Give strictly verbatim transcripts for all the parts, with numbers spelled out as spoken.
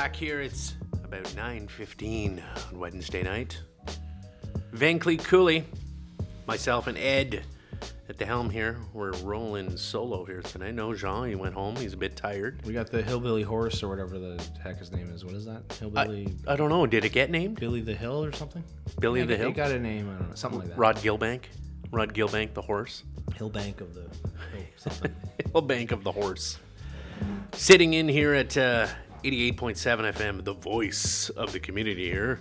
back here. It's about nine fifteen on Wednesday night. Van Cleet Cooley, myself and Ed at the helm here. We're rolling solo here tonight. No, Jean, he went home. He's a bit tired. We got the Hillbilly Horse or whatever the heck his name is. What is that? Hillbilly... I, I don't know. Did it get named? Billy the Hill or something? Billy yeah, the Hill? It got a name. I don't know. Something like that. Rod Gilbank. Rod Gilbank, the horse. Hillbank of the... Hill something. Hillbank of the horse. Sitting in here at uh, eighty-eight point seven F M, the voice of the community here.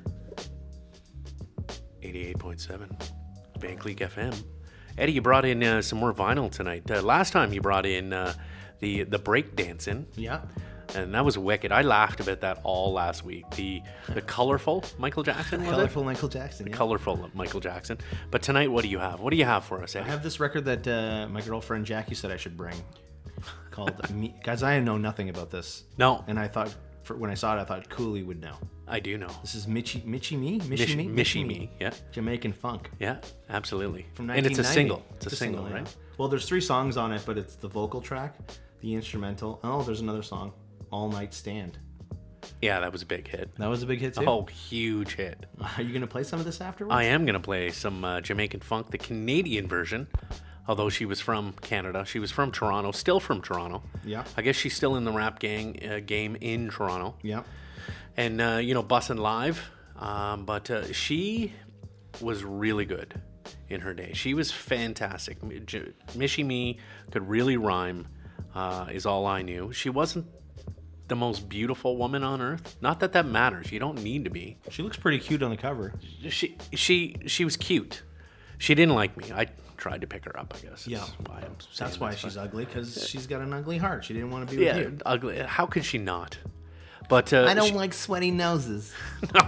eighty-eight point seven Van Cleet F M. Eddie, you brought in uh, some more vinyl tonight. Uh, last time you brought in uh, the the break dancing. Yeah. And that was wicked. I laughed about that all last week. The the colorful Michael Jackson, was Colorful it? Michael Jackson, The yeah. colorful Michael Jackson. But tonight, what do you have? What do you have for us, Eddie? I have this record that uh, my girlfriend Jackie said I should bring. Called Me. Guys, I know nothing about this. No. And I thought, for, when I saw it, I thought Cooley would know. I do know. This is Mitchie, Mitchie Me? Mitchie Mish- Me? Mishy Me, yeah. Jamaican funk. Yeah, absolutely. From and it's a nineteen ninety. single. It's, It's a single, yeah. right? Well, there's three songs on it, but it's the vocal track, the instrumental. Oh, there's another song, All Night Stand. Yeah, that was a big hit. That was a big hit too. Oh, huge hit. Are you gonna play some of this afterwards? I am going to play some uh, Jamaican funk, the Canadian version. Although she was from Canada. She was from Toronto, still from Toronto. Yeah. I guess she's still in the rap gang uh, game in Toronto. Yeah. And, uh, you know, bussin' live. Um, but uh, she was really good in her day. She was fantastic. J- Mishy Me could really rhyme, uh, is all I knew. She wasn't the most beautiful woman on earth. Not that that matters. You don't need to be. She looks pretty cute on the cover. She she she was cute. She didn't like me. I tried to pick her up, I guess. Yeah. Why I'm That's why this, she's but- ugly, because she's got an ugly heart. She didn't want to be with Yeah, you. ugly. How could she not? But uh, I don't she- like sweaty noses. No.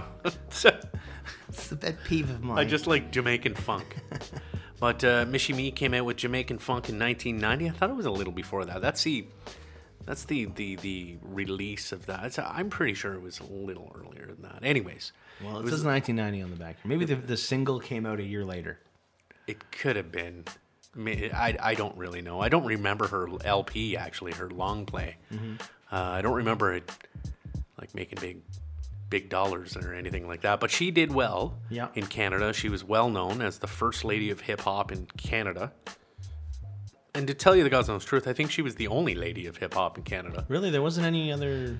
It's a pet peeve of mine. I just like Jamaican funk. But uh, Mishy Me came out with Jamaican funk in nineteen ninety. I thought it was a little before that. That's the that's the the, the release of that. It's, I'm pretty sure it was a little earlier than that. Anyways, Well, it, it was says nineteen ninety on the back. Maybe the, the single came out a year later. It could have been. I, I don't really know. I don't remember her L P, actually, her long play. Mm-hmm. Uh, I don't remember it like making big big dollars or anything like that. But she did well Yeah. in Canada. She was well known as the first lady of hip-hop in Canada. And to tell you the God's honest truth, I think she was the only lady of hip-hop in Canada. Really? There wasn't any other...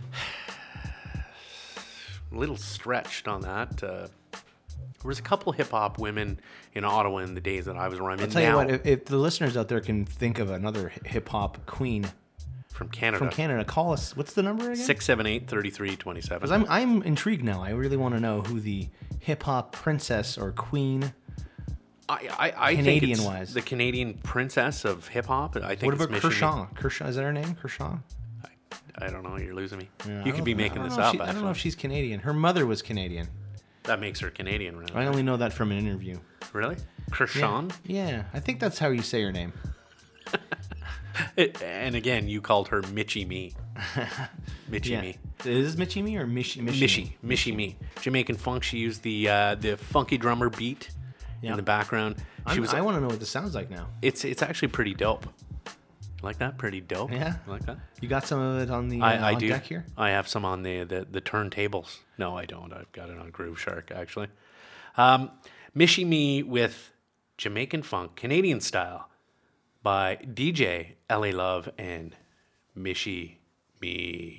A little stretched on that. Uh, there was a couple hip-hop women in Ottawa in the days that I was around. I'll tell you what, if, if the listeners out there can think of another hip-hop queen from Canada. from Canada, call us. What's the number again? six seven eight, three three two seven. Because I'm, I'm intrigued now. I really want to know who the hip-hop princess or queen... I, I, I think Canadian it's wise. the Canadian princess of hip hop. I think What it's about Michigan. Kershaw? Kershaw, is that her name? Kershaw? I, I don't know. You're losing me. Yeah, I you could don't- be I making don't this know if up. she- I don't know actually. if she's Canadian. Her mother was Canadian. That makes her Canadian, right? I only know that from an interview. Really? Kershaw? Yeah, I think that's how you say her name. It- and again, you called her Mitchy Me. Mitchy Yeah. Me. Is this Mitchie Me or Mishi? Mishy. Mishy Me. Jamaican funk. She used the uh, the funky drummer beat Yeah. in the background. She I'm, was. I want to know what this sounds like now. It's it's actually pretty dope. Like that? Pretty dope. Yeah? You like that? You got some of it on the uh, I, I on do. deck here? I have some on the, the, the turntables. No, I don't. I've got it on Groove Shark, actually. Um, Mishy Me with Jamaican funk, Canadian style, by D J L A Love and Mishy Me.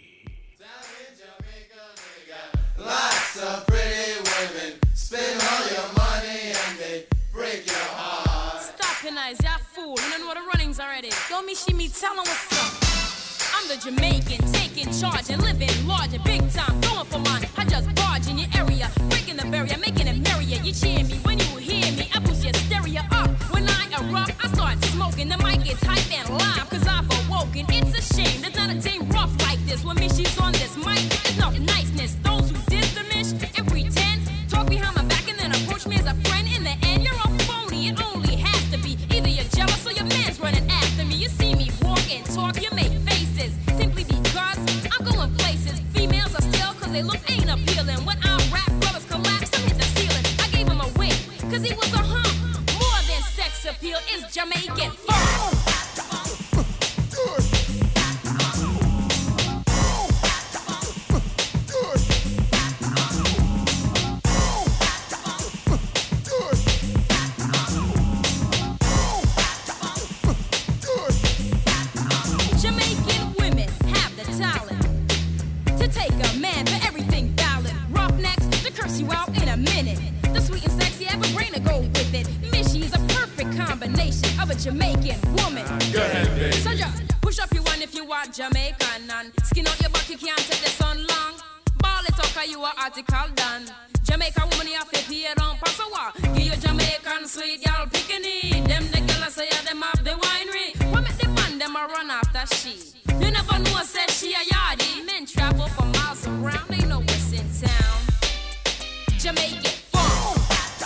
Lots of pretty women spend all your money and they break your heart. Stop your eyes, y'all fool. You don't know the runnings already. Don't me, she me, tell 'em what's up. I'm the Jamaican, taking charge and living large and big time, going for mine. I just barge in your area, breaking the barrier, making it merrier. You cheer me when you hear me. I boost your stereo up. When I erupt, I start smoking. The mic gets hype and live, cause I've awoken. It's a shame there's not a dame rough like this. When me, she's on this mic, it's not niceness. Those who diss the mish and pretend, talk behind my back and then approach me as a friend. In the end, you're a phony. It only has to be either you're jealous or your man's running after me. You see me walk and talk, you make faces. Simply because I'm going places. Females are still cause they look ain't appealing. When I rap, brothers collapse and hit the ceiling. I gave him a wig cause he was a hump. More than sex appeal is Jamaican funk. Good. combination of a Jamaican woman. Go ahead, baby. So just push up your one if you are Jamaican and skin out your back, you can't take the sun long. Ball it up, cause you are article done. Jamaica woman, you have to pay it on pass a walk. Give you Jamaican sweet girl picking. Them the girls say yeah, them have the winery. What make the man them a run after she? You never know, say she a yardie. Men travel for miles around, they know what's in town. Jamaican funk.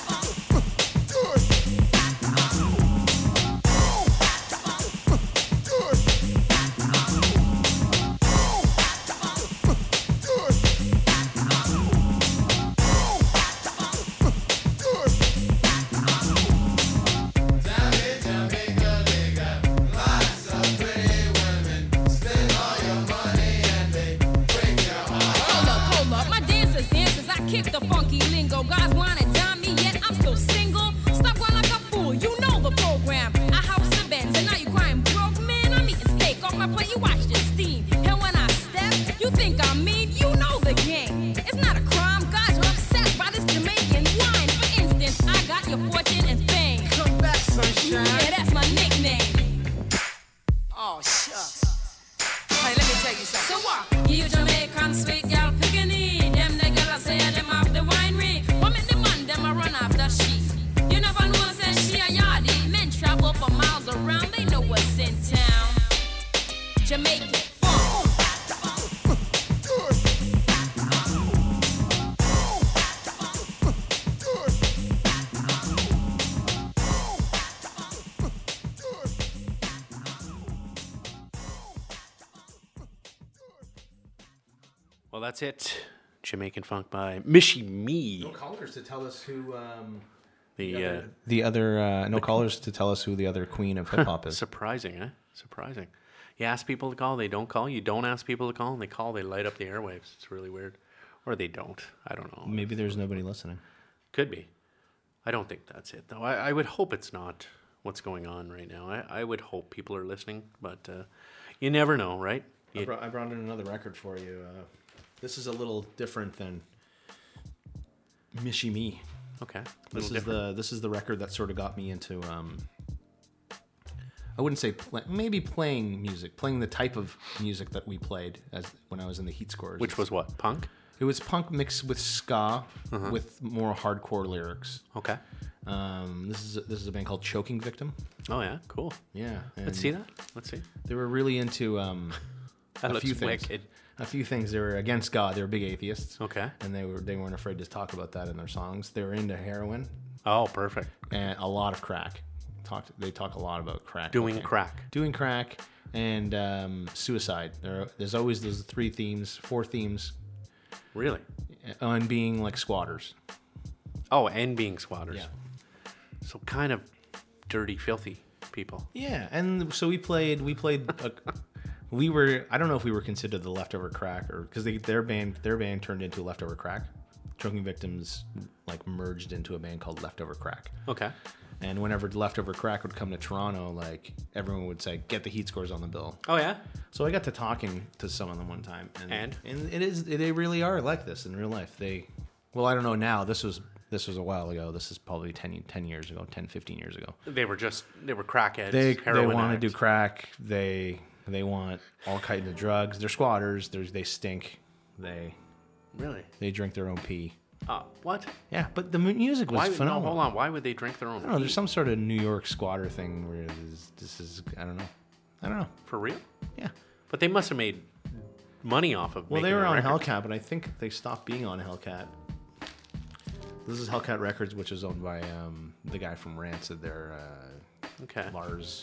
Kick the funky lingo. Guys wanna dime me, yet I'm still single. Stop going like a fool, you know the program. I house the Benz, and now you crying broke, man. I'm eating steak off my plate, you watch the steam. And when I step, you think I'm mean, you know the game. It's not a crime, guys are obsessed by this Jamaican wine. For instance, I got your fortune and fame. Come back, sunshine. Yeah, that's my nickname. Oh, shucks. Hey, let me tell you something. So what? You Jamaican sweet girl picking it. Them the girls say them have the winery. What make the man them a run after she? You never know, say she a yardie. Men travel for miles around, they know what's in town. Jamaican funk. Well, that's it. Jamaican Funk by Michie Me. No callers to tell us who. Um, The the uh, other, the other uh, no callers to tell us who the other queen of hip hop is. surprising, eh? Surprising. You ask people to call, they don't call. You don't ask people to call, and they call, they light up the airwaves. It's really weird. Or they don't. I don't know. Maybe there's nobody listening. Could be. I don't think that's it, though. I, I would hope it's not what's going on right now. I, I would hope people are listening, but uh, you never know, right? I You, brought, I brought in another record for you. Uh, this is a little different than Michie Me. okay. This is the this is the record that sort of got me into. Um, I wouldn't say play, maybe playing music, playing the type of music that we played as when I was in the Heat Scores. Which was what? Punk? It was punk mixed with ska, with more hardcore lyrics. Okay. Um, this is this is a band called Choking Victim. Oh, yeah. Cool. Yeah, Let's and see that. Let's see. They were really into um, That a looks few things. wicked. A few things. They were against God. They were big atheists. Okay. And they were they weren't afraid to talk about that in their songs. They were into heroin Oh, perfect. and a lot of crack. Talked. They talk a lot about crack. Doing cocaine. crack. Doing crack and um, suicide. There, there's always those three themes, four themes, Really? on being like squatters. Oh, and being squatters. Yeah. So kind of dirty, filthy people. Yeah, and so we played. We played. A, we were. I don't know if we were considered the Leftover Crack or because their band their band turned into Leftover Crack. Choking Victims like merged into a band called Leftover Crack. Okay. And whenever Leftover Crack would come to Toronto, like everyone would say, "Get the Heat Scores on the bill." Oh, yeah? So I got to talking to some of them one time, and And? and it is they really are like this in real life. They, well, I don't know now. This was this was a while ago. This is probably ten, ten years ago, ten, fifteen years ago. They were just, they were crackheads. They they heroin want to addicts. do crack. They they want all kinds of drugs. They're squatters. They're, they stink. They Really? they drink their own pee. Oh, what? Yeah, but the mu- music was Why? phenomenal. No, hold on. Why would they drink their own I don't know. There's pee? some sort of New York squatter thing where this, this is I don't know. I don't know. For real? Yeah. But they must have made money off of Well, they making were the on record. Hellcat, but I think they stopped being on Hellcat. This is Hellcat Records, which is owned by um, the guy from Rancid. There, uh, Okay. Lars.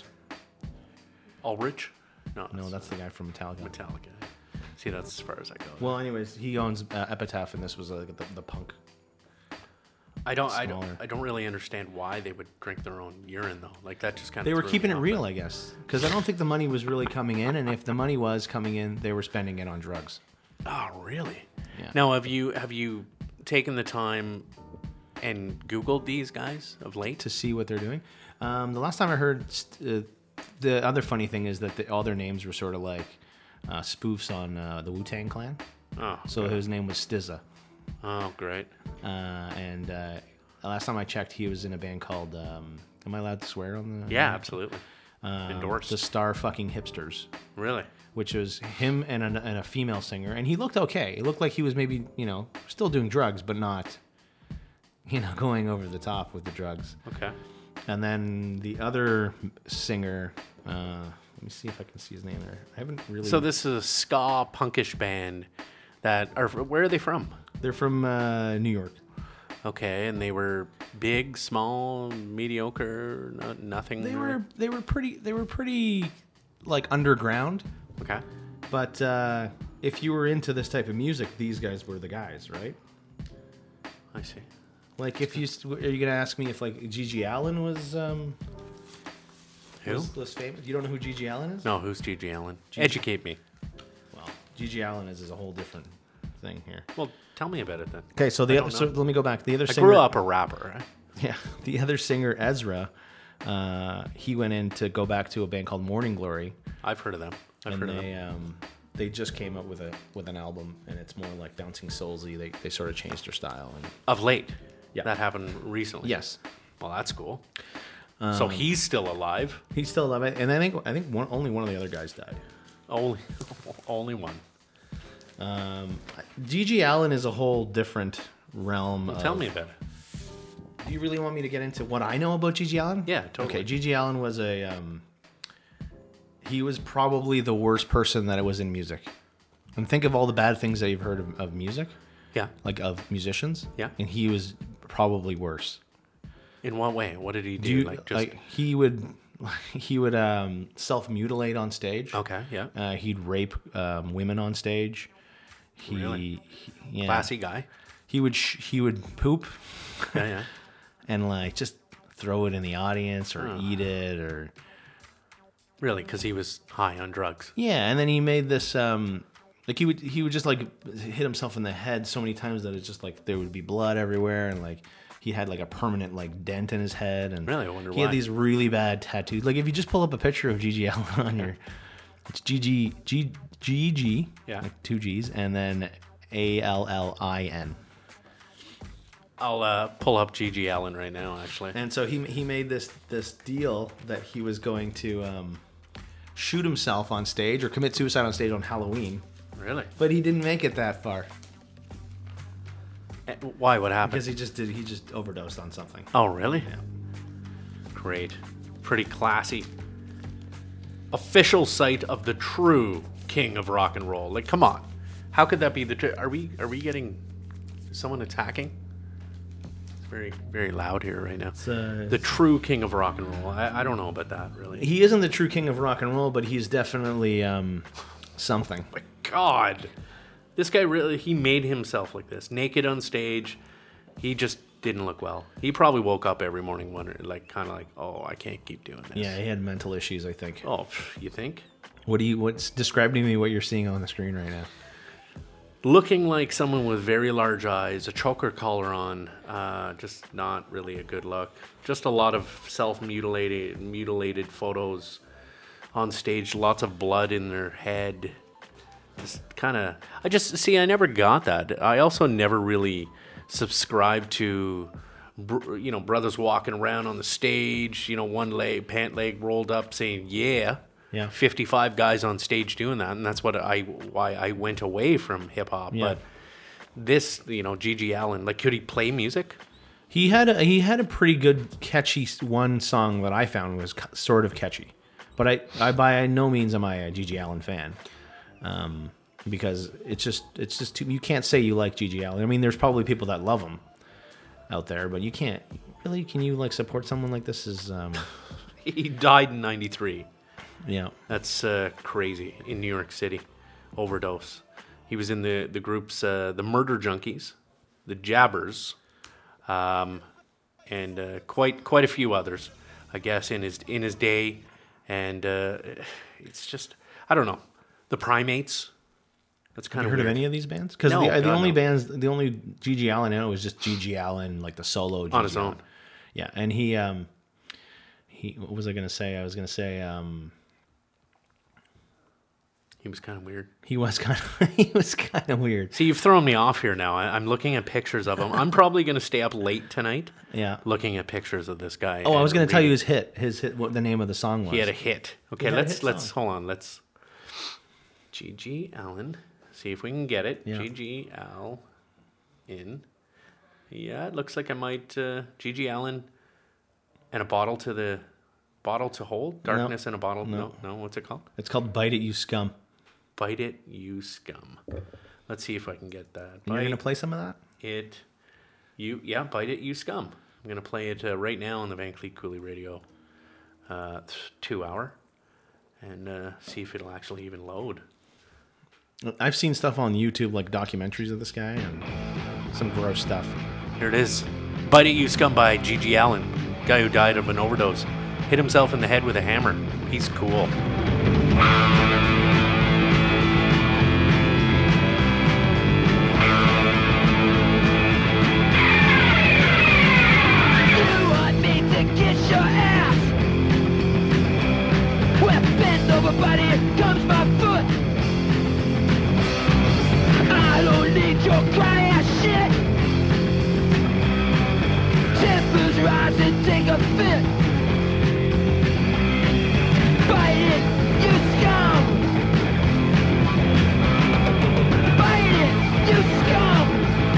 Ulrich? No, No, that's the guy from Metallica. Metallica. See, that's as far as I go. Well, anyways, he owns uh, Epitaph, and this was uh, the, the punk. I don't, I don't, smaller. I don't really understand why they would drink their own urine though. Like that just kind of. They were keeping it real, I guess, because I don't think the money was really coming in, and if the money was coming in, they were spending it on drugs. Oh, really? Yeah. Now, have you have you taken the time and Googled these guys of late? To see what they're doing. Um, the last time I heard, st- uh, the other funny thing is that the, all their names were sort of like uh, spoofs on uh, the Wu-Tang Clan. Oh, So okay. his name was Stizza. Oh, great. Uh, and uh, last time I checked, he was in a band called um, Am I allowed to swear on the? Yeah, absolutely. Um, Endorsed. The Star Fucking Hipsters, Really? which was him and a, and a female singer, and he looked okay. It looked like he was maybe, you know, still doing drugs, but not, you know, going over the top with the drugs. Okay. And then the other singer, uh, let me see if I can see his name there. I haven't really. So this is a ska punkish band that are. Where are they from? They're from uh, New York. Okay, and they were big, small, mediocre, no, nothing. They were they were pretty they were pretty like underground. Okay. But uh, if you were into this type of music, these guys were the guys, right? I see. Like, if you are you gonna ask me if like Gigi Allen was um Who? was, was famous? You don't know who Gigi Allen is? No, who's Gigi Allen? Gigi- Educate me. Well, Gigi Allen is, is a whole different thing here. Well, tell me about it then. Okay, so the I other, don't so know. let me go back. The other I singer, grew up a rapper. Right? yeah, the other singer Ezra, uh, he went in to go back to a band called Morning Glory, I've heard of them. I've and heard of they them. um they just came up with a with an album, and it's more like bouncing soulsy. They they sort of changed their style, and Of late. Yeah. That happened recently. yes, Well, that's cool. Um, so he's still alive. he's still alive. And I think I think one, only one of the other guys died. Only, only one. Um, Gigi Allen is a whole different realm. Well, of, tell me about it. Do you really want me to get into what I know about Gigi Allen? Yeah, totally. Okay, Gigi Allen was a um, he was probably the worst person that was in music. And think of all the bad things that you've heard of, of music, Yeah. like of musicians. Yeah. And he was probably worse. In what way? What did he do? Do you, like just like he would he would um, self mutilate on stage. okay, yeah. Uh, he'd rape um, women on stage. He, Really? he- yeah. Classy guy. He would sh- he would poop Yeah, yeah. and like just throw it in the audience or Oh. eat it or Really, because he was high on drugs. yeah. And then he made this um, like he would he would just like hit himself in the head so many times that it's just like there would be blood everywhere, and like he had like a permanent like dent in his head, and Really? I wonder he why. had these really bad tattoos. Like if you just pull up a picture of Gigi Allen on your, it's G G G G G, Yeah. like two G's, and then A L L I N. I'll uh, pull up Gigi Allen right now, actually. And so he he made this this deal that he was going to um, shoot himself on stage or commit suicide on stage on Halloween, Really? but he didn't make it that far Eh, Why? What happened? because he just did he just overdosed on something. Oh, really? Yeah. Great. Pretty classy. Official site of the true king of rock and roll. Like, come on. How could that be the tr- Are we are we getting someone attacking? It's very very loud here right now. uh, The true king of rock and roll. I, I don't know about that, really. He isn't the true king of rock and roll, but he's definitely um, something. My God. This guy really, he made himself like this. Naked on stage. He just didn't look well. He probably woke up every morning wondering, like, kind of like, oh, I can't keep doing this. Yeah, he had mental issues, I think. Oh, pff, you think? What do you? What's describe to me what you're seeing on the screen right now? Looking like someone with very large eyes, a choker collar on, uh, just not really a good look. Just a lot of self-mutilated mutilated photos on stage, lots of blood in their head. Just kind of, I just, see, I never got that. I also never really subscribed to, br- you know, brothers walking around on the stage, you know, one leg, pant leg rolled up saying, yeah. Yeah. fifty-five guys on stage doing that, and that's what I why I went away from hip hop. Yeah. But this, you know, Gigi Allen, like, could he play music? He had a, he had a pretty good catchy s- one song that I found was c- sort of catchy, but I, I by no means am I a Gigi Allen fan, um, because it's just it's just too, you can't say you like Gigi Allen. I mean, there's probably people that love him out there, but you can't really. Can you like support someone like this? Is um, He died in ninety-three. yeah. That's uh, crazy, in New York City. Overdose. He was in the, the groups, uh, the Murder Junkies, the Jabbers, um, and uh, quite quite a few others, I guess, in his in his day. And uh, it's just, I don't know. The Primates. That's kind Have you of heard weird. of any of these bands? Because No, the, the God, only no. bands, the only Gigi Allen I know is just Gigi Allen, like the solo Gigi On his Allen. own. Yeah, and he, um, he, what was I gonna say? I was gonna say, um, He He was kind of weird. He was kind of he was kind of weird. See, you've thrown me off here now. I, I'm looking at pictures of him. I'm probably going to stay up late tonight. Yeah. Looking at pictures of this guy. Oh, I was going to tell you reading. his hit. His hit. What the name of the song was? He had a hit. Okay, had a let's hit let's song. hold on. Let's G G Allen. See if we can get it. Yeah. G G Al in. Yeah, it looks like I might uh, G G Allen and a bottle to the bottle to hold. Darkness in a bottle. No. no, no. What's it called? It's called "Bite It, You Scum." Bite it, you scum. Let's see if I can get that. And you're going to Bite play some of that? it, you yeah. Bite it, you scum. I'm gonna play it uh, right now on the Van Cleet Cooley Radio, uh, th- two hour, and uh, see if it'll actually even load. I've seen stuff on YouTube, like documentaries of this guy, and some gross stuff. Here it is. Bite It, You Scum by G G Allen, guy who died of an overdose. Hit himself in the head with a hammer. He's cool. You want me to kiss your ass? Well, bend over, buddy, here comes my foot. I don't need your cry ass shit. Tempers rise and take a fit. Bite it, you scum. Bite it, you scum.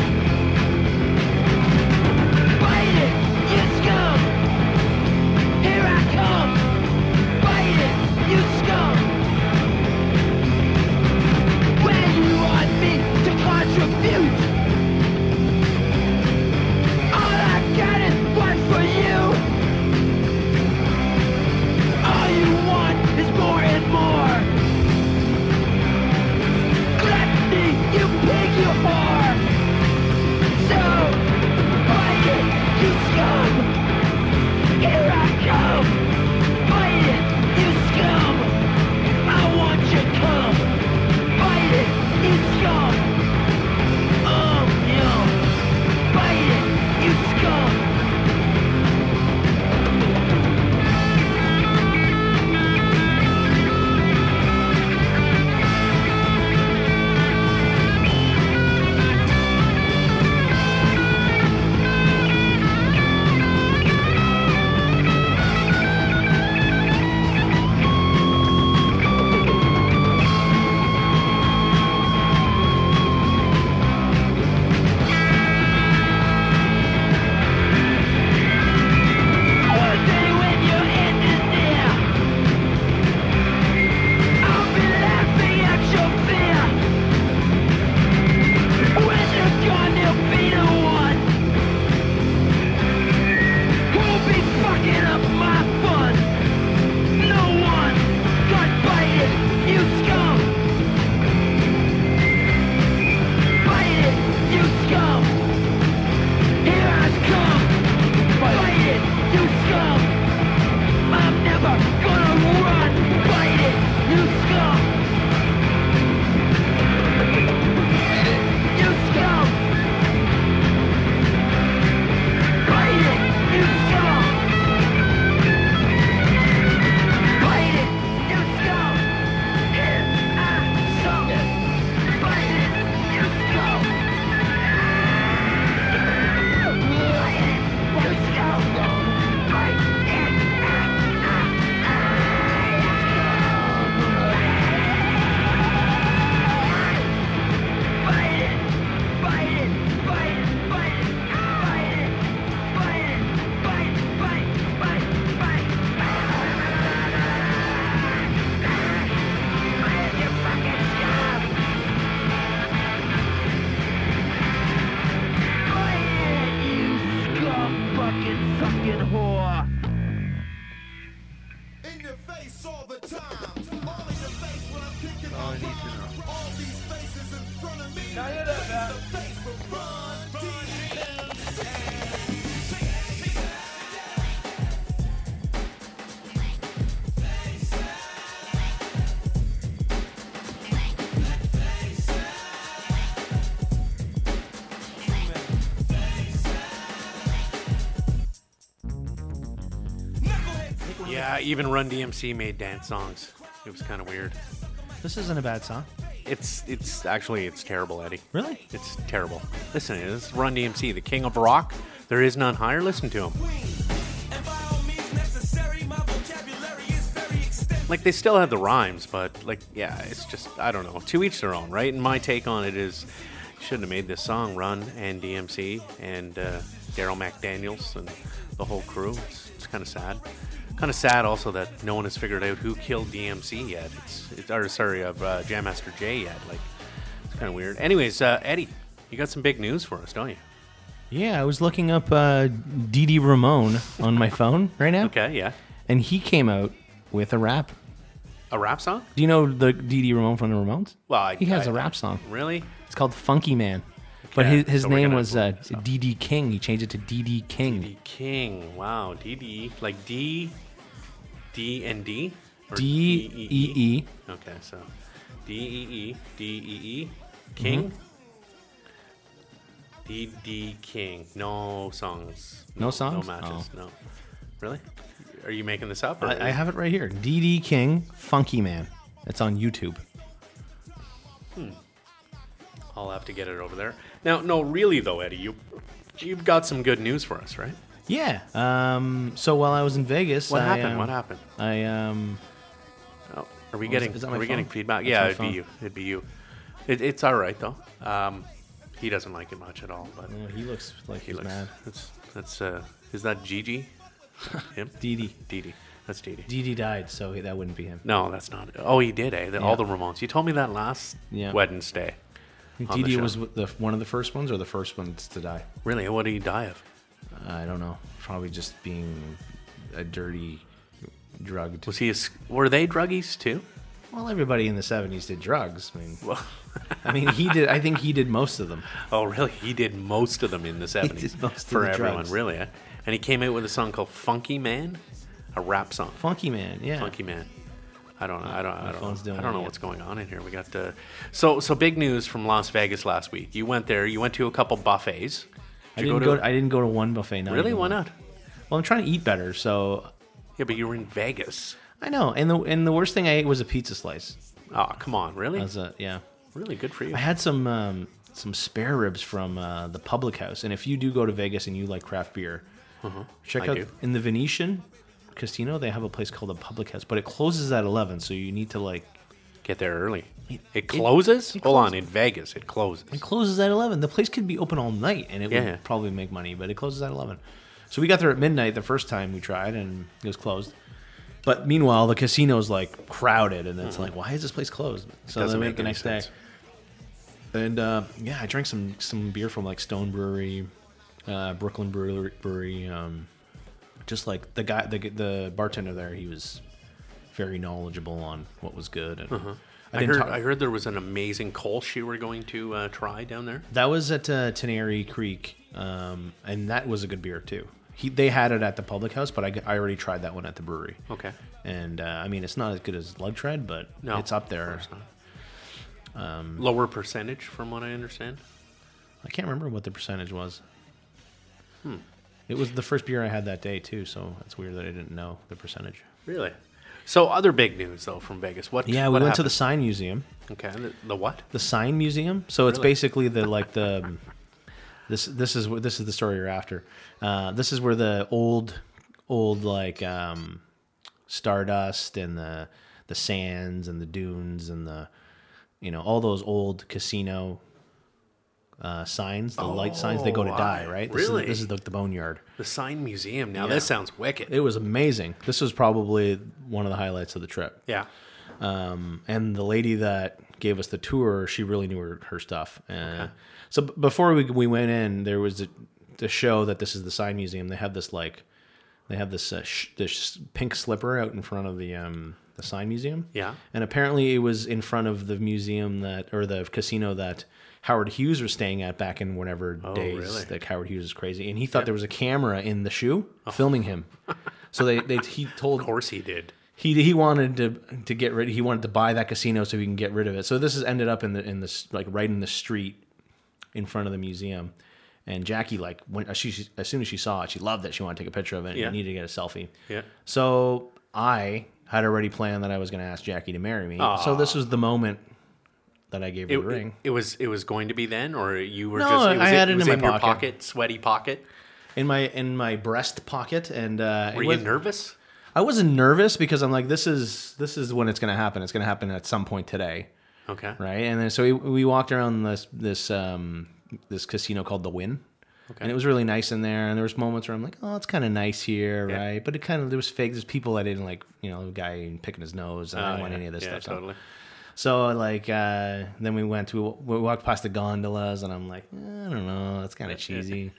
Bite it, you scum. Here I come. Bite it, you scum. Where you want me to contribute? All I got is one for you. All you want is more and more. Gluttony, you pig, you whore. So, bite it, you scum. Here I come. Bite it, you scum. I want you come. Bite it, you scum. Um, yum. Bite it, you scum. One day when your end is near, I'll be laughing at your fear. When you're gone, you'll be the one who'll be fucking up my fun. No one got bite it, you scum. Bite it, you scum. Here I come. Bite it, you scum. I'm never gonna run. Bite it, you scum. You scum. Bite it, you scum. Bite it, you scum. Here I come. Bite it, you scum. Bite it, you scum. Bite it, Bite it, bite it, bite it, bite it, bite it, bite it, bite, bite, bite, bite, bite it, you fucking scum. Bite it, you scum fucking sucking whore. In your face all the time. All in your face when I'm kicking my rhyme. All these faces in front of me. Now hear that, man. The face for Run D M C. Yeah, even Run D M C made dance songs. It was kind of weird. This isn't a bad song. It's it's actually it's terrible, Eddie. Really? It's terrible. Listen, this is Run D M C, the king of rock. There is none higher. Listen to him. And by all means necessary, my vocabulary is very extensive. Like, they still have the rhymes, but, like, yeah, it's just, I don't know. To each their own, right? And my take on it is, you shouldn't have made this song, Run and D M C and uh, Daryl McDaniels and the whole crew. It's, it's kind of sad. Kind of sad also that no one has figured out who killed D M C yet. It's, it's or sorry, of uh, Jam Master Jay yet. Like, it's kind of weird. Anyways, uh, Eddie, you got some big news for us, don't you? Yeah, I was looking up uh, Dee Dee Ramone on my phone right now. Okay, yeah. And he came out with a rap. A rap song? Do you know the Dee Dee Ramone from the Ramones? Well, I, he has I- a rap song. Really? It's called Funky Man. But Okay, his, his so we're name gonna was uh, look this up. D D King. He changed it to D D King. D King. Wow. D D. Like D. D and D? Or D E E. Okay, so D E E. D E E. King? D D King. No songs. No songs? No matches. Oh. No. Really? Are you making this up? Or I, I have it right here. D D King, Funky Man. It's on YouTube. I'll have to get it over there. Now, no, really though, Eddie, you you've got some good news for us, right? Yeah. Um. So while I was in Vegas, What I, happened? um, What happened? I um. Oh, are we is- getting is that are my we getting phone? feedback? That's yeah, my it'd phone. be you. It'd be you. It, it's all right though. Um, he doesn't like it much at all, but Oh, he looks like he he's looks. mad. That's that's uh, is that Gigi? Him? Dee Dee. Didi. That's Didi. Dee Dee died, so that wouldn't be him. No, that's not. Oh, he did, eh? The, All Yeah. the Ramones. You told me that last Yeah. Wednesday. on Dee the Dee show. was the one of the first ones, or the first ones to die. Really? What did he die of? I don't know. Probably just being a dirty drug. Was he? A, s- were they druggies too? Well, everybody in the seventies did drugs. I mean, Well, I mean, he did. I think he did most of them. oh, really? He did most of them in the seventies did most of for the everyone, drugs. really. Eh? And he came out with a song called "Funky Man," a rap song. Funky Man, yeah. Funky Man. I don't know. I don't. I don't phone's know. doing I don't it know again. what's going on in here. We got uh, so so big news from Las Vegas last week. You went there. You went to a couple buffets. I Did you didn't go go. to- I didn't go to one buffet. Not really? even Why one. not? Well, I'm trying to eat better, so Yeah, but you were in Vegas. I know. And the and the worst thing I ate was a pizza slice. Oh, come on, really? As a yeah. Really good for you. I had some um, some spare ribs from uh, the Public House, and if you do go to Vegas and you like craft beer, check Uh-huh. I out do. in the Venetian Casino. They have a place called the Public House, but it closes at eleven, so you need to like. Get there early. It- It it- closes? it Hold on, closes. in Vegas, it closes. It closes at eleven. The place could be open all night, and it Yeah, would yeah. probably make money, but it closes at eleven. So we got there at midnight the first time we tried, and it was closed. But meanwhile, the casino's like crowded, and it's like, why is this place closed? So Mm-hmm. Doesn't then we make went the any next sense. day, and uh, yeah, I drank some some beer from like Stone Brewery, uh, Brooklyn Brewery. brewery um, just like the guy, the the bartender there, he was very knowledgeable on what was good. And Uh-huh. I, didn't heard. talk- I heard there was an amazing Kolsch you were going to uh, try down there. That was at uh, Tenary Creek, um, and that was a good beer too. He, they had it at the Public House, but I, g- I already tried that one at the brewery. Okay. And uh, I mean, it's not as good as Lug Tread, but No, it's up of there. course not. Lower percentage, from what I understand. I can't remember what the percentage was. Hmm. It was the first beer I had that day too, so it's weird that I didn't know the percentage. Really? So other big news though from Vegas. What? Yeah, we what went to the happened? Sign Museum. Okay. The, the what? The Sign Museum. So it's Really? basically the like the this this is what this is the story you're after. Uh, this is where the old old like um, Stardust and the the sands and the dunes and the you know all those old casino uh, signs, the light signs. They go to Oh, die, I- right? This is- really? This is, the, the boneyard. The Sign Museum. Now Yeah. this sounds wicked. It was amazing. This was probably one of the highlights of the trip. yeah. Um, and the lady that gave us the tour, she really knew her, her stuff. Uh, So b- before we we went in, there was a, to show that this is the Sign Museum. They have this like, they have this uh, sh- this pink slipper out in front of the um, the Sign Museum. Yeah. And apparently it was in front of the museum that or the casino that Howard Hughes was staying at back in whatever Oh, days really? that Howard Hughes is crazy, and he thought there was a camera in the shoe filming him. So they, they he told Of course he did. he he wanted to to get rid. He wanted to buy that casino so he can get rid of it. So this has ended up in the in this like right in the street in front of the museum. And Jackie like when she as soon as she saw it, she loved it. She wanted to take a picture of it. And Yeah. needed to get a selfie. Yeah. So I had already planned that I was going to ask Jackie to marry me. So this was the moment that I gave her It, the ring. it was it was going to be then, or you were No, just it was I had it was in my your pocket. pocket, sweaty pocket. In my in my breast pocket, and uh, Were it you was- nervous? I wasn't nervous because I'm like, this is this is when it's going to happen. It's going to happen at some point today, Okay. right? And then so we, we walked around this this um, this casino called the Wynn, and it was really nice in there. And there was moments where I'm like, oh, it's kind of nice here, Yeah. right? But it kind of there was fake. There's people I didn't like, you know, a guy picking his nose, and I Oh, didn't want yeah. any of this yeah, stuff. so- Totally. So like uh, then we went to we walked past the gondolas, and I'm like, eh, I don't know, that's kind of cheesy.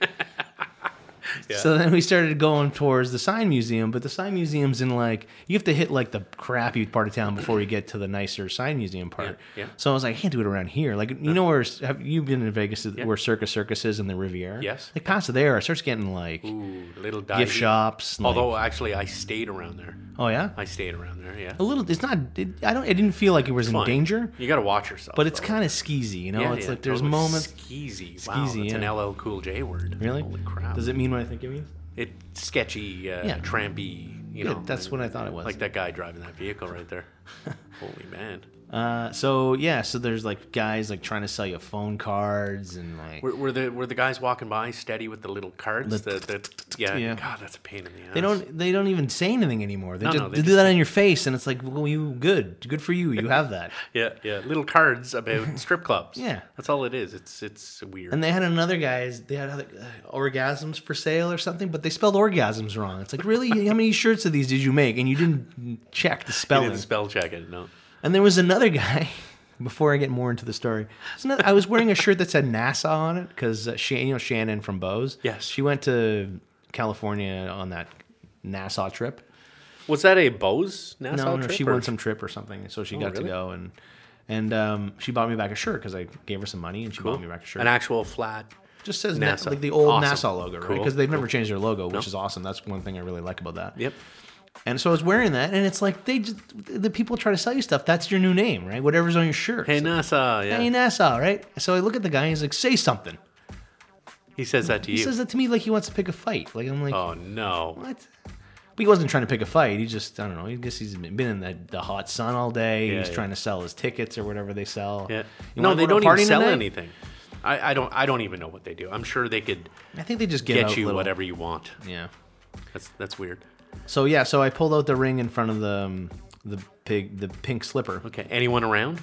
Yeah. So then we started going towards the sign museum, but the sign museum's in like you have to hit like the crappy part of town before you get to the nicer sign museum part. Yeah, yeah. So I was like, I can't do it around here. Like you know where have you been in Vegas Yeah. where Circus Circus is in the Riviera? Yes. Like past there, it starts getting like Ooh, little divey. gift shops. like- Although actually, I stayed around there. oh yeah, I stayed around there. Yeah. a little. It's not. It, I don't. I didn't feel like it was in Fine. danger. You got to watch yourself. But it's though. kind of skeezy, you know. Yeah, it's yeah, like there's totally. moments. Skeezy. Wow, Skeezy, that's an yeah. L L Cool J word. Really? Holy crap. Does it mean what I think it means? It's sketchy, uh, Yeah. trampy. You Good, know, that's what I thought it was. Like that guy driving that vehicle right there. Holy man. Uh, so yeah, so there's like guys like trying to sell you phone cards and like Were, were the were the guys walking by steady with the little cards? The- The, the, yeah, yeah. God, that's a pain in the ass. they don't they don't even say anything anymore. They No, just no, they they do just- that in your face, and it's like, well, you good, good for you. You have that. Yeah, yeah, little cards about strip clubs. Yeah. that's all it is. It's it's weird. And they had another guys. They had other, uh, orgasms for sale or something, but they spelled orgasms wrong. It's like, really, how many shirts of these did you make? And you didn't check the You spelling. didn't spell check it. No. And there was another guy. Before I get more into the story, there's another, I was wearing a shirt that said NASA on it because uh, Shan, you know Shannon from Bose. Yes. she went to California on that NASA trip. Was that a Bose Nassau no, no, trip? she or- won some trip or something, so she Oh, got to really? go and and um, she bought me back a shirt because I gave her some money and she Cool. bought me back a shirt. An actual flat. Just says NASA. NASA. Like the old Awesome. NASA logo, right? Cool. Because they've Cool. never changed their logo, which No. is awesome. That's one thing I really like about that. Yep. And so I was wearing that, and it's like they just the people try to sell you stuff. That's your new name, right? Whatever's on your shirt. Hey NASA. Yeah. Hey NASA, right? So I look at the guy, and he's like, "Say something." He says that to He you. says that to me like he wants to pick a fight. Like I'm like, Oh no. what? But he wasn't trying to pick a fight. He just, I don't know. He guess he's been in the, the hot sun all day. Yeah, he's yeah. trying to sell his tickets or whatever they sell. Yeah. You No, wanna they go to a don't party even sell tonight? anything. I, I don't. I don't even know what they do. I'm sure they could I think they just give get out you little- whatever you want. Yeah. That's that's weird. So yeah, so I pulled out the ring in front of the um, the pig, the pink slipper. Okay. Anyone around?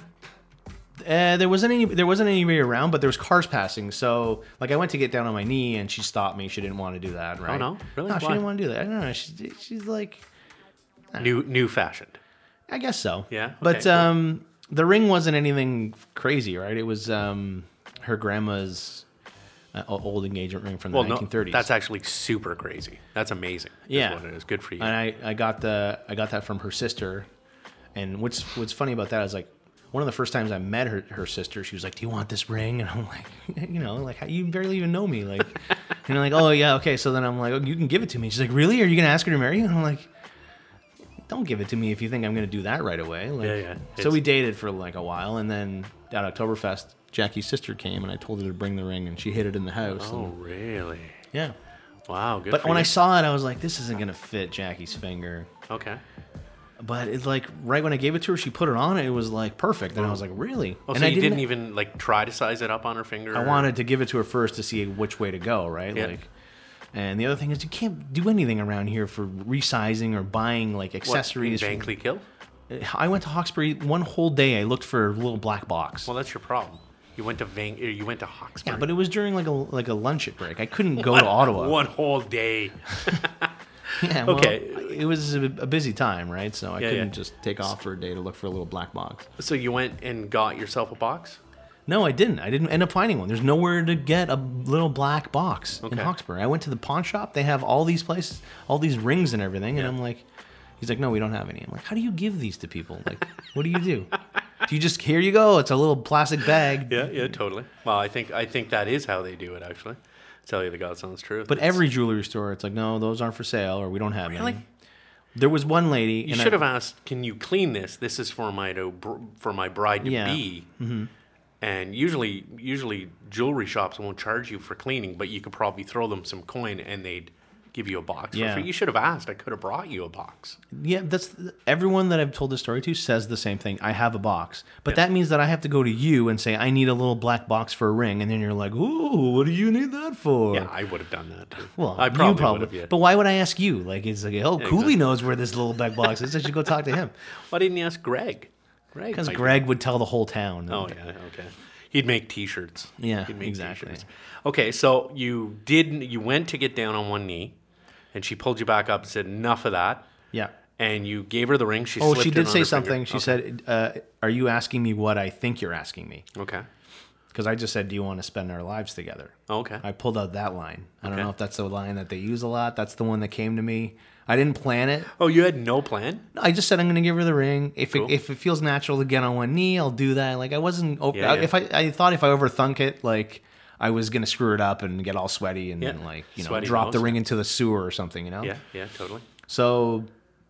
Uh, there wasn't any. There wasn't anybody around, but there was cars passing. So, like, I went to get down on my knee, and she stopped me. She didn't want to do that, right? no? Really? No, she Why? didn't want to do that. I don't know. She, she's like, New new fashioned. I guess so. Yeah? But Okay, cool. um, the ring wasn't anything crazy, right? It was um, her grandma's uh, old engagement ring from the Well, no, nineteen thirties. that's actually super crazy. That's amazing. is Yeah. what it is. Good for you. And I, I got the I got that from her sister. And what's what's funny about that is like one of the first times I met her her sister, she was like, "Do you want this ring?" And I'm like, you know, like you barely even know me, like, and I'm like, "Oh yeah, okay." So then I'm like, "Oh, you can give it to me." She's like, "Really? Are you gonna ask her to marry you?" And I'm like, "Don't give it to me if you think I'm gonna do that right away." Like, Yeah, yeah. So It's- we dated for like a while, and then at Oktoberfest, Jackie's sister came, and I told her to bring the ring, and she hid it in the house. oh and- really? yeah. Wow. Good. But for when you. I saw it, I was like, "This isn't gonna fit Jackie's finger." Okay. But it's like right when I gave it to her, she put it on. It was like perfect, and I was like, "Really?" Oh, and so I you didn't, even like try to size it up on her finger? I or- wanted to give it to her first to see which way to go, right? Yeah. Like, and the other thing is, you can't do anything around here for resizing or buying like What, accessories. in Bankley Kill? I went to Hawkesbury one whole day. I looked for a little black box. Well, that's your problem. You went to Van. or You went to Hawkesbury. yeah, but it was during like a like a lunch break. I couldn't go to Ottawa. One whole day. Yeah, well, Okay. It was a, a busy time, right? So I Yeah, couldn't yeah. just take off for a day to look for a little black box. So you went and got yourself a box? No, I didn't. I didn't end up finding one. There's nowhere to get a little black box in Okay. Hawkesbury. I went to the pawn shop. They have all these places, all these rings and everything. And Yeah. I'm like, he's like, no, we don't have any. I'm like, how do you give these to people? Like, what do you do? Do you just, here you go. It's a little plastic bag. Yeah, yeah, totally. Well, I think I think that is how they do it, actually. Tell you the God's honest truth. But It's- every jewelry store, it's like, no, those aren't for sale or we don't have Really? any. There was one lady. you and I- should have asked, "Can you clean this? This is for my to, br- for my bride to Yeah. be." Mm-hmm. And usually, usually jewelry shops won't charge you for cleaning, but you could probably throw them some coin and they'd give you a box Yeah. for free. You should have asked. I could have brought you a box. Yeah, that's everyone that I've told this story to says the same thing. I have a box, but that means that I have to go to you and say I need a little black box for a ring, and then you're like, "Ooh, what do you need that for?" Yeah, I would have done that too. Well, I you probably, probably would have. Yeah. But why would I ask you? Like, it's like, oh, Cooley exactly. knows where this little black box is. I should go talk to him Why didn't you ask Greg? Greg, because might Greg would tell the whole town. know. Oh yeah, okay. He'd make T-shirts. Yeah, He'd make exactly. T-shirts. Okay, so you did. You went to get down on one knee, and she pulled you back up and said, "Enough of that." Yeah. And you gave her the ring. She Oh, slipped she it did on say her something. finger. She Okay. said, uh, "Are you asking me what I think you're asking me?" Okay. Because I just said, "Do you want to spend our lives together?" Okay. I pulled out that line. I don't Okay. know if that's the line that they use a lot. That's the one that came to me. I didn't plan it. Oh, you had no plan? I just said I'm going to give her the ring. If Cool. it, if it feels natural to get on one knee, I'll do that. Like I wasn't. Over, Yeah, yeah. If I I thought if I overthunk it, like I was going to screw it up and get all sweaty and Yeah. then like you know Sweaty drop the nose. ring into the sewer or something. You know. Yeah, yeah, totally. So.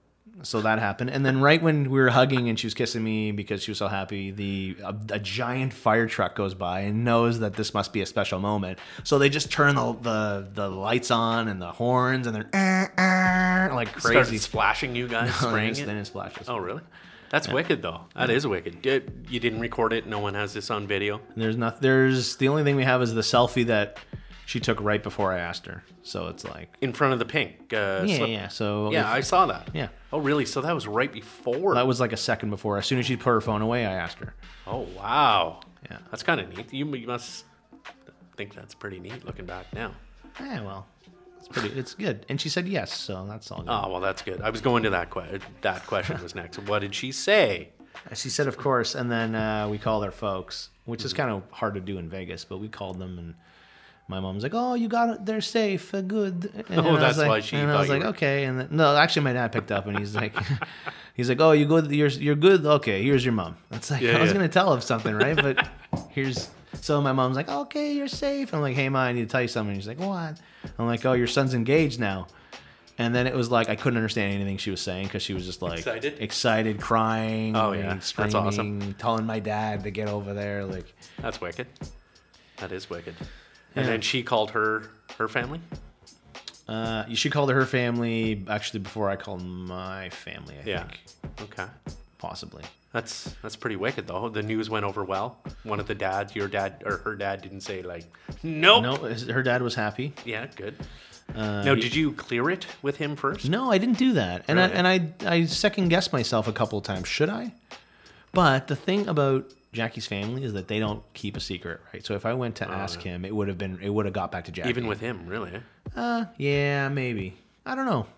So that happened, and then right when we were hugging and she was kissing me because she was so happy, the a, a giant fire truck goes by and knows that this must be a special moment. So they just turn the the, the lights on and the horns, and they're "Eh, eh," like Started crazy. splashing you guys, No, spraying then it? then it splashes. Oh, really? That's wicked, though. That is wicked. Did- You didn't record it. No one has this on video. There's not. There's the only thing we have is the selfie that she took right before I asked her. So it's like In front of the pink. Uh, yeah, slip- yeah. So Yeah, if- I saw that. yeah. Oh, really? So that was right before. that was like a second before. As soon as she put her phone away, I asked her. Oh, wow. Yeah. That's kind of neat. You, you must think that's pretty neat looking back now. Yeah, well, it's pretty. It's good. And she said yes, so that's all good. Oh, well, that's good. I was going to that que- That question was next. What did she say? She said, of course, and then uh, we called our folks, which Mm-hmm. is kind of hard to do in Vegas, but we called them, and my mom's like, "Oh, you got it. They're safe. Uh, good." And Oh, I was that's like- why she And I thought was you like, were- "Okay." And then, no, actually, my dad picked up, and he's like, "He's like, oh, you good? You're you're good. Okay, here's your mom." That's like Yeah, I was yeah. gonna tell him something, right? But here's so my mom's like, "Okay, you're safe." I'm like, "Hey, ma, I need to tell you something." She's like, "What?" I'm like, "Oh, your son's engaged now." And then it was like I couldn't understand anything she was saying because she was just like Excited? excited, crying, Oh, yeah. and That's screaming, awesome. telling my dad to get over there. Like, That's wicked. That is wicked. And Yeah. then she called her her family? uh, she called her family actually before I called my family. I Yeah. think Okay. possibly. That's that's pretty wicked, though. The news went over well. One of the dads, your dad or her dad, didn't say like, nope. No, his- her dad was happy. Yeah, good. Uh, now, he- did you clear it with him first? No, I didn't do that, and Really? I and I I second guessed myself a couple of times. Should I? But the thing about Jackie's family is that they don't keep a secret, right? So if I went to ask him, it would have been it would have got back to Jackie. Even with him, really? eh? uh, yeah, maybe. I don't know.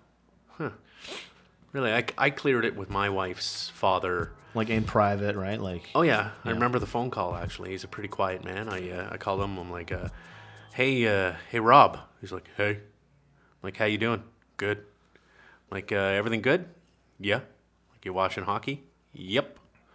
Really, I, I cleared it with my wife's father. Like in private, right? Like, Oh yeah, I remember the phone call. Actually, he's a pretty quiet man. I uh, I called him. I'm like, uh, hey, uh, hey, Rob. He's like, hey. I'm like, how you doing? Good. I'm like, uh, everything good? Yeah. Like, you watching hockey? Yep.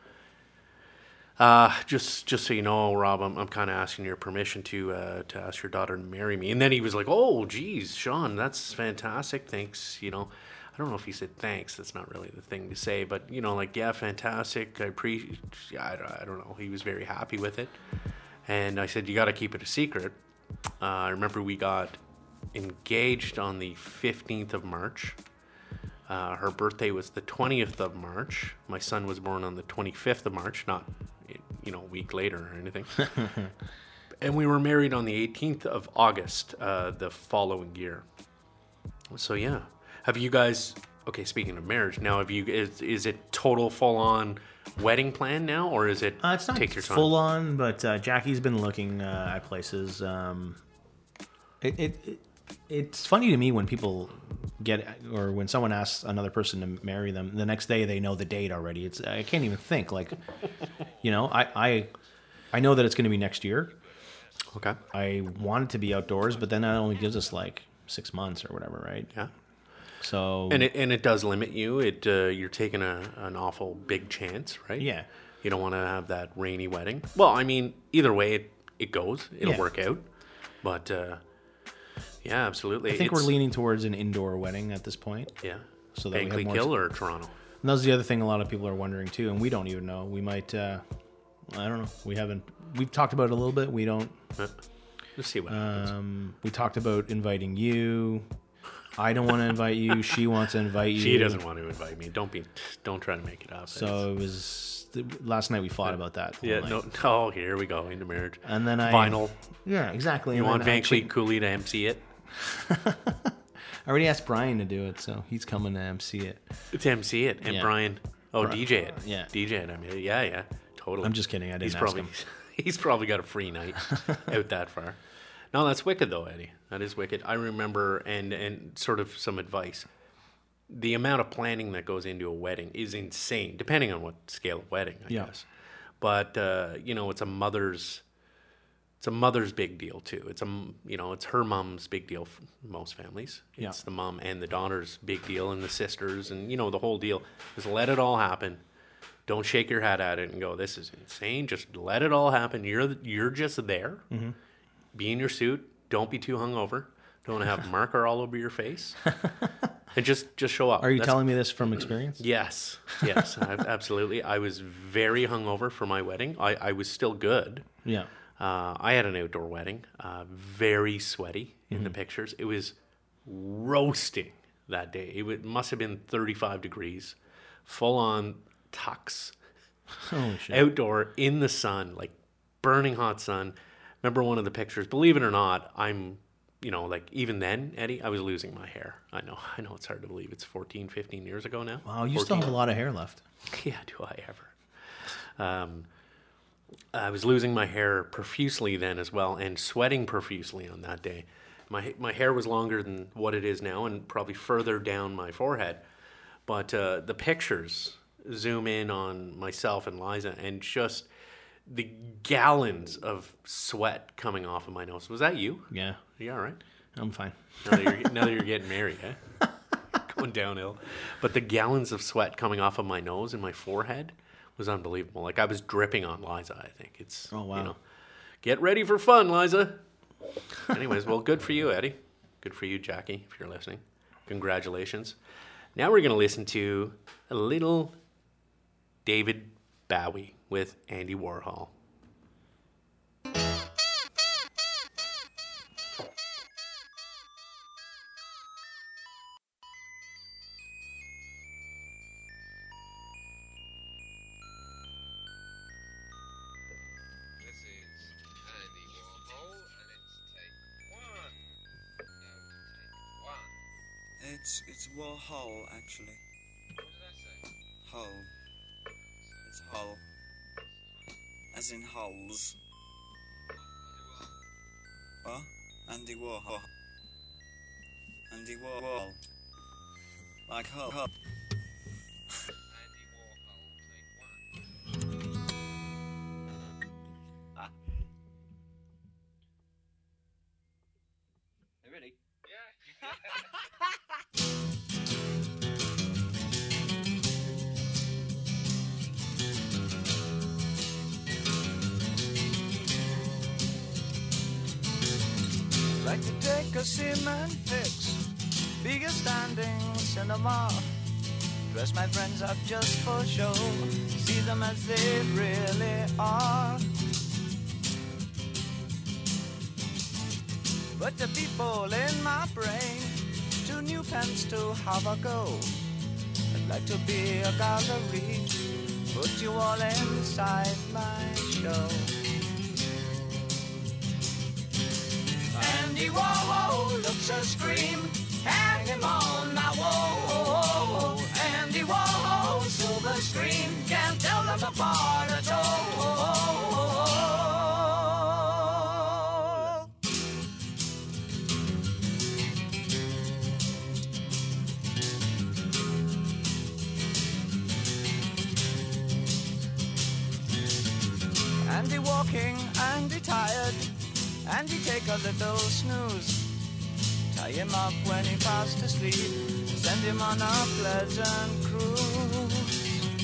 Uh, just just so you know, Rob, I'm, I'm kind of asking your permission to uh, to ask your daughter to marry me. And then he was like, "Oh, geez, Sean, that's fantastic. Thanks." You know, I don't know if he said thanks. That's not really the thing to say, but you know, like, yeah, fantastic. I appreciate. Yeah, I, don't- I don't know. He was very happy with it. And I said, "You got to keep it a secret." Uh, I remember we got engaged on the fifteenth of March. Uh, her birthday was the twentieth of March. My son was born on the twenty-fifth of March, not, you know, a week later or anything. And we were married on the eighteenth of August uh, the following year. So, yeah. Have you guys, okay, speaking of marriage, now, have you, is, is it total full-on wedding plan now, or is it uh, it's not take your time? full on, but uh, Jackie's been looking uh, at places. Um, it, it, it it's funny to me when people get or when someone asks another person to marry them, the next day they know the date already. It's I can't even think. Like, you know, I I, I know that it's going to be next year. Okay. I want it to be outdoors, but then that only gives us like six months or whatever, right? Yeah. So And it and it does limit you. It uh, you're taking a an awful big chance, right? Yeah. You don't want to have that rainy wedding. Well, I mean, either way, it, it goes. It'll Yeah. work out. But uh, yeah, absolutely. I think It's- we're leaning towards an indoor wedding at this point. Yeah. So that we have Bankley more- Kill or Toronto. And that's the other thing a lot of people are wondering too, and we don't even know. We might, uh, I don't know. We haven't. We've talked about it a little bit. We don't. Uh, Let's see what happens. Um, we talked about inviting you. I don't want to invite you. She wants to invite you. She doesn't want to invite me. Don't be. Don't try to make it up. So it was last night. We fought about that. Yeah. Like, No. Oh, here we go into marriage. And then I Vinyl. Yeah, exactly. You and want then Van actually- Cleet Cooley to M C it? I already asked Brian to do it, so he's coming to M C it. To M C it, and Yeah. Brian. Oh, Bri- D J it. yeah. D J it. I mean, yeah, yeah, totally. I'm just kidding. I didn't He's ask probably him. he's probably got a free night out that far. No, that's wicked though, Eddie. That is wicked. I remember, and and sort of some advice. The amount of planning that goes into a wedding is insane, depending on what scale of wedding, I Yeah. guess. But uh, you know, it's a mother's, it's a mother's big deal too. It's a, m- you know, it's her mom's big deal for most families. Yeah. It's the mom and the daughter's big deal, and the sisters, and you know, the whole deal. Just let it all happen. Don't shake your head at it and go, "This is insane." Just let it all happen. You're you're just there. Mm-hmm. Be in your suit. Don't be too hungover. Don't have marker all over your face. And just just show up. Are you That's- telling me this from experience? Yes, yes, I, absolutely. I was very hungover for my wedding. I, I was still good. Yeah. Uh, I had an outdoor wedding, uh, very sweaty in Mm-hmm. the pictures. It was roasting that day. It w- must have been thirty-five degrees, full on tux, Holy shit. outdoor in the sun, like burning hot sun. Remember one of the pictures? Believe it or not, I'm, you know, like even then, Eddie, I was losing my hair. I know, I know it's hard to believe. It's fourteen, fifteen years ago now. Wow, you still have a lot of hair left. Yeah, do I ever? Um, I was losing my hair profusely then as well, and sweating profusely on that day. My my hair was longer than what it is now, and probably further down my forehead. But uh, the pictures zoom in on myself and Liza, and just the gallons of sweat coming off of my nose. Was that you? Yeah. Are you all right? I'm fine. Now that you're, now that you're getting married, eh? Going downhill. But the gallons of sweat coming off of my nose and my forehead was unbelievable. Like I was dripping on Liza, I think. It's, Oh, wow. you know, get ready for fun, Liza. Anyways, well, good for you, Eddie. Good for you, Jackie, if you're listening. Congratulations. Now we're going to listen to a little David Bowie with Andy Warhol. This is Andy Warhol, and it's take one. No, take one. It's it's Warhol actually. What did I say? Hole. It's Hull. As in holes. What? Andy Warhol. Andy Warhol. Like Hull. Hull. Andy Warhol, take one. You ready? Yeah. Like to take a cement fix, bigger standing cinema. Dress my friends up just for show, see them as they really are. But the people in my brain, two new pens to have a go. I'd like to be a gallery, put you all inside my show. Andy Warhol looks a scream, hang him on my wall. Andy Warhol, silver screen, can't tell them apart at all. Andy walking, Andy tired, Andy take a little snooze. Tie him up when he fast asleep, send him on a pleasant cruise.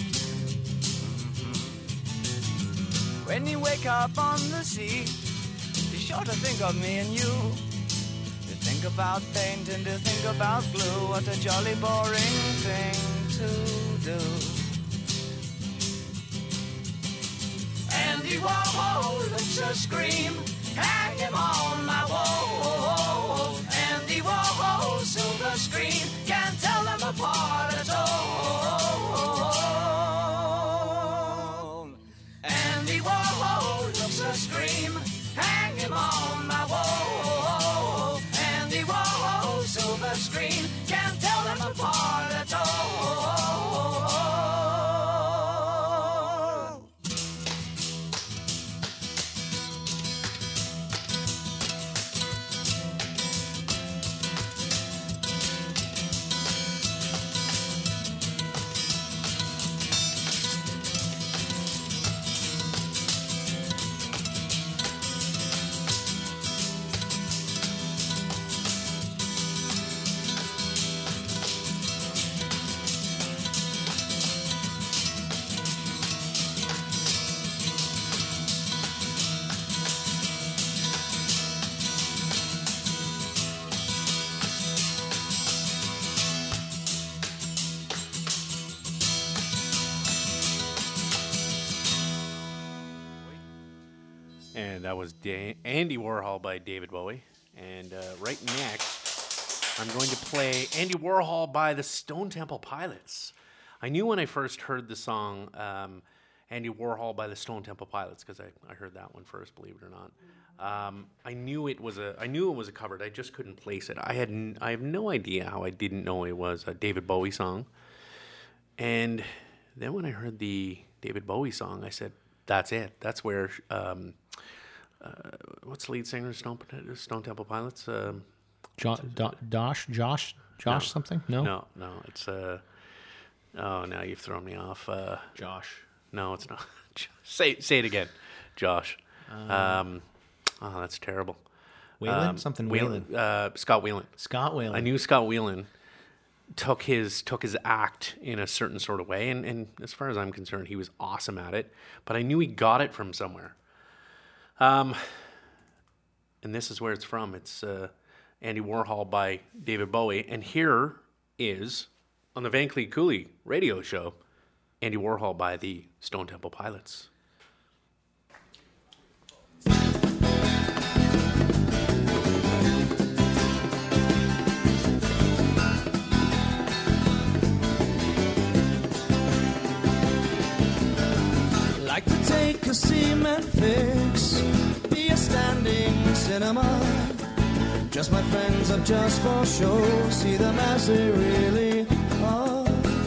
Mm-hmm. When you wake up on the sea, be sure to think of me and you. To think about paint and to think about glue, what a jolly boring thing to do. Andy Warhol looks a scream, hang him on my wall. Andy Warhol, silver screen. And that was da- Andy Warhol by David Bowie. And uh, right next, I'm going to play Andy Warhol by the Stone Temple Pilots. I knew when I first heard the song um, Andy Warhol by the Stone Temple Pilots, because I, I heard that one first, believe it or not. Um, I knew it was a I knew it was a cover. I just couldn't place it. I had n- I have no idea how I didn't know it was a David Bowie song. And then when I heard the David Bowie song, I said, "That's it. That's where." Um, uh, what's the lead singer of Stone, Stone Temple Pilots? Um, Jo- Do- Josh, Josh, Josh, No. something? No, no, no. It's uh, oh, now you've thrown me off. Uh, Josh. no, it's not. say say it again, Josh. Um, oh, that's terrible. Whalen, something Whalen. Uh, Scott Whelan. Scott Whalen. I knew Scott Whelan took his took his act in a certain sort of way, and, and as far as I'm concerned, he was awesome at it. But I knew he got it from somewhere. Um, and this is where it's from. It's uh, Andy Warhol by David Bowie, and here is on the Van Cleet Cooley radio show, Andy Warhol by the Stone Temple Pilots. Like to take a cement fix, be a standing cinema. Just my friends up just for show, see them as they really are.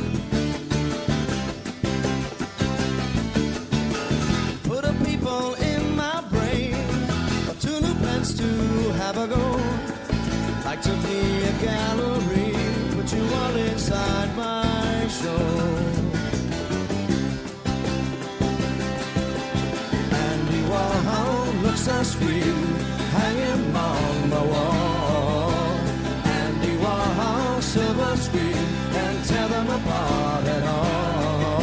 Put a people in my brain, or two new pens to have a go. Like to be a gallery, put you all inside my show. Warhol looks so sweet, hanging on the wall. Andy Warhol, silver screen, can't tear them apart at all.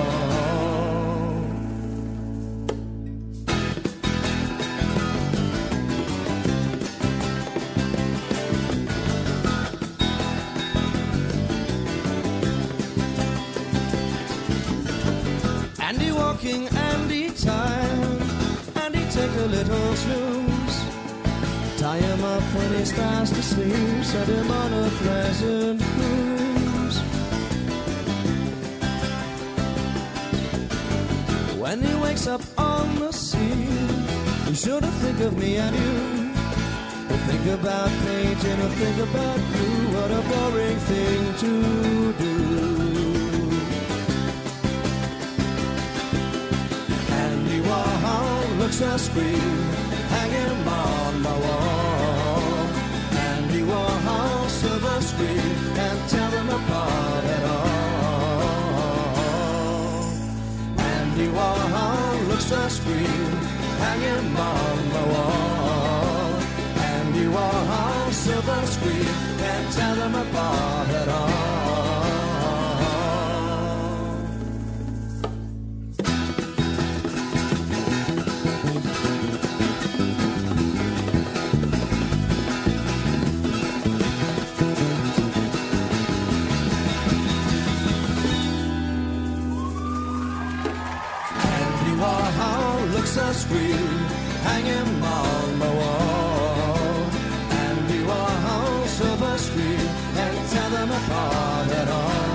Andy walking, Andy time. Take a little snooze, tie him up when he's fast asleep, set him on a pleasant cruise. When he wakes up on the sea, be sure to think of me and you. He'll think about painting, he'll think about you. What a boring thing to do. Andy Warhol looks a screen, hanging on the wall. Andy Warhol, silver screen, can't tell them apart at all. Andy Warhol looks a screen, hanging on the wall. Andy Warhol, silver screen, can't tell them apart at all. A screen hanging on the wall. Andy Warhol, silver screen, can't tell them apart at all.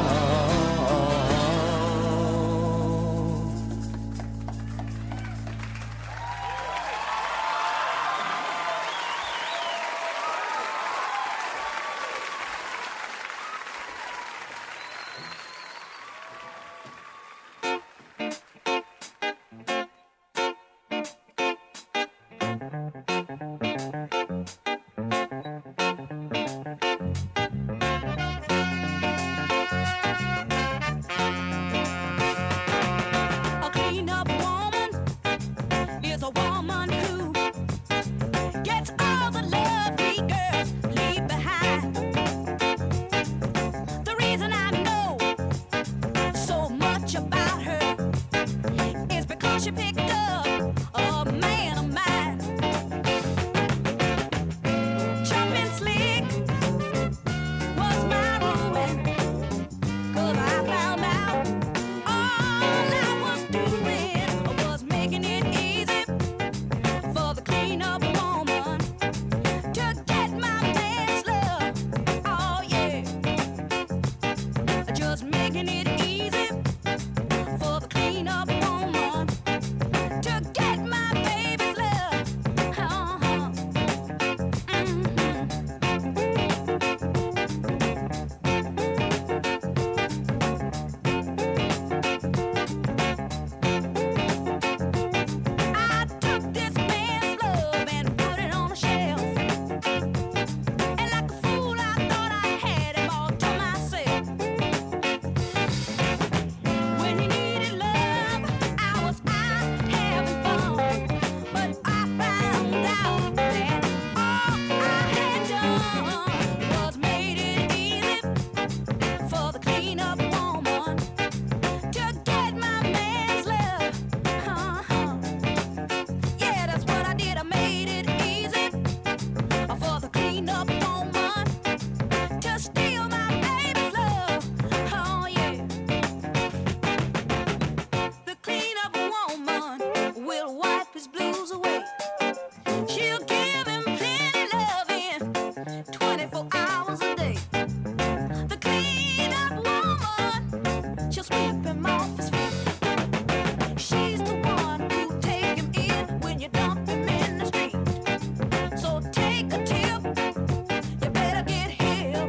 him off his feet. She's the one who take him in when you dump him in the street. So take a tip, you better get hip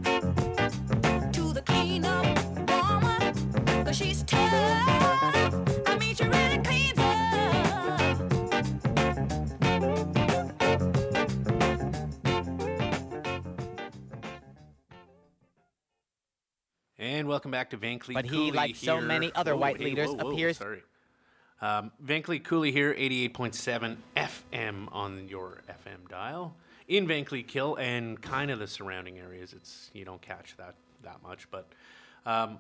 to the cleanup woman, 'cause she's tough. I mean, she really cleans up. And welcome back to Van Cleef But he, Cooley like so here. many other Whoa, white hey, leaders, whoa, whoa, appears- Sorry. Um, Van Cleef Cooley here, eighty-eight point seven F M on your F M dial in Van Cleef Kill and kind of the surrounding areas. It's you don't catch that that much, but um,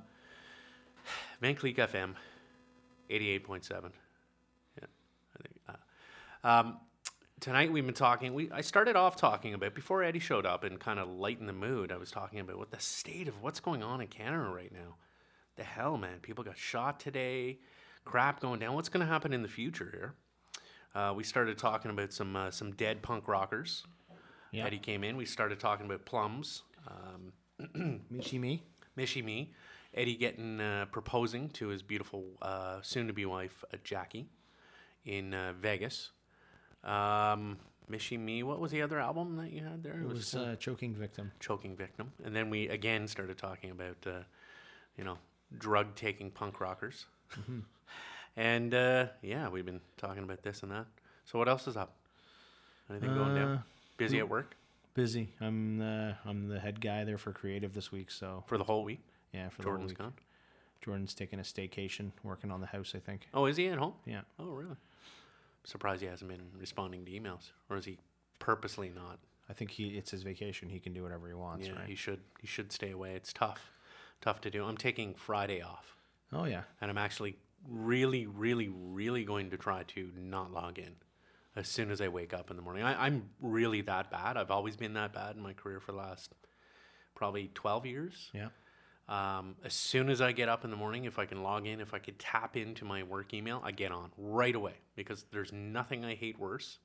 Van Cleef F M, eighty-eight point seven. Yeah, I think. Uh, um, tonight we've been talking. We I started off talking about before Eddie showed up and kind of lightened the mood. I was talking about what the state of what's going on in Canada right now. The hell, man! People got shot today. Crap going down. What's going to happen in the future here? Uh, we started talking about some uh, some dead punk rockers. Yeah. Eddie came in. We started talking about plums. Um, Michi Me. Michi Me. Eddie getting uh, proposing to his beautiful uh, soon-to-be wife uh, Jackie in uh, Vegas. Um, Michi Me. What was the other album that you had there? It was uh, Choking Victim. Choking Victim. And then we again started talking about uh, you know drug-taking punk rockers. Mm-hmm. And uh, yeah, we've been talking about this and that. So what else is up? Anything going down? Uh, Busy at work Busy. I'm the I'm the head guy there for creative this week. So for the whole week? yeah, for Jordan's the whole gone. week. Jordan's taking a staycation, working on the house. I think. Oh, is he at home? Yeah. Oh, really? Surprised he hasn't been responding to emails, or is he purposely not? I think he it's his vacation. He can do whatever he wants. Yeah, right? he should. He should stay away. It's tough, tough to do. I'm taking Friday off, Oh yeah. and I'm actually really, really, really going to try to not log in as soon as I wake up in the morning. I, I'm really that bad. I've always been that bad in my career for the last probably twelve years. Yeah. Um, as soon as I get up in the morning, if I can log in, if I could tap into my work email, I get on right away because there's nothing I hate worse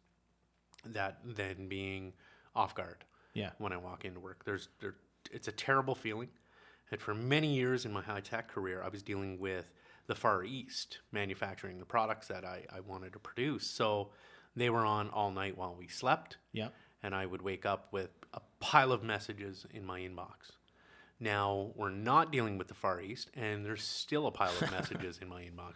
that than being off guard. Yeah. When I walk into work, there's there, it's a terrible feeling. And for many years in my high tech career, I was dealing with the Far East manufacturing the products that I, I wanted to produce. So they were on all night while we slept. Yeah. And I would wake up with a pile of messages in my inbox. Now we're not dealing with the Far East, and there's still a pile of messages in my inbox.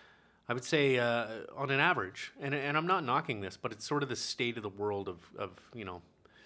I would say uh, on an average, and, and I'm not knocking this, but it's sort of the state of the world of, of you know,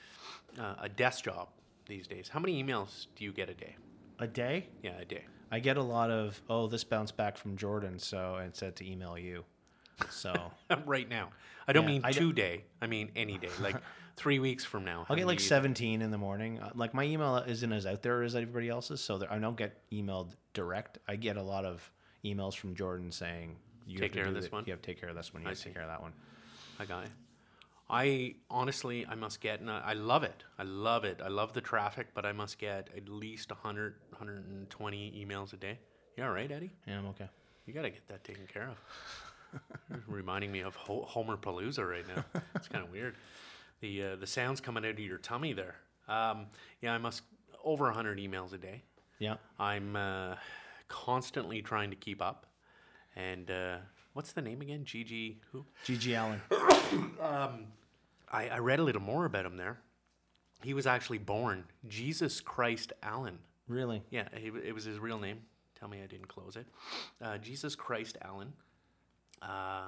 uh, a desk job these days. How many emails do you get a day? A day? Yeah, a day. I get a lot of, oh, this bounced back from Jordan, so it said to email you. So right now. I don't Yeah, mean I don't- today. I mean any day. Like three weeks from now. I'll get how like many- seventeen in the morning. Uh, Like my email isn't as out there as everybody else's, so there, I don't get emailed direct. I get a lot of emails from Jordan saying, "You Take have to care of do this it. one? You have to take care of this one. You I have to see. take care of that one." I got it. I honestly, I must get, and I, I love it. I love it. I love the traffic, but I must get at least one hundred, one hundred twenty emails a day. You all right, Eddie? Yeah, I'm okay. You got to get that taken care of. You're reminding me of Ho- Homer Palooza right now. It's kind of weird. The uh, the sounds coming out of your tummy there. Um, yeah, I must over one hundred emails a day. Yeah. I'm uh, constantly trying to keep up. And uh, what's the name again? Gigi who? Gigi Allen. um, I, I read a little more about him there. He was actually born Jesus Christ Allen. Really? Yeah, he, it was his real name. Tell me I didn't close it. Uh, Jesus Christ Allen. Uh,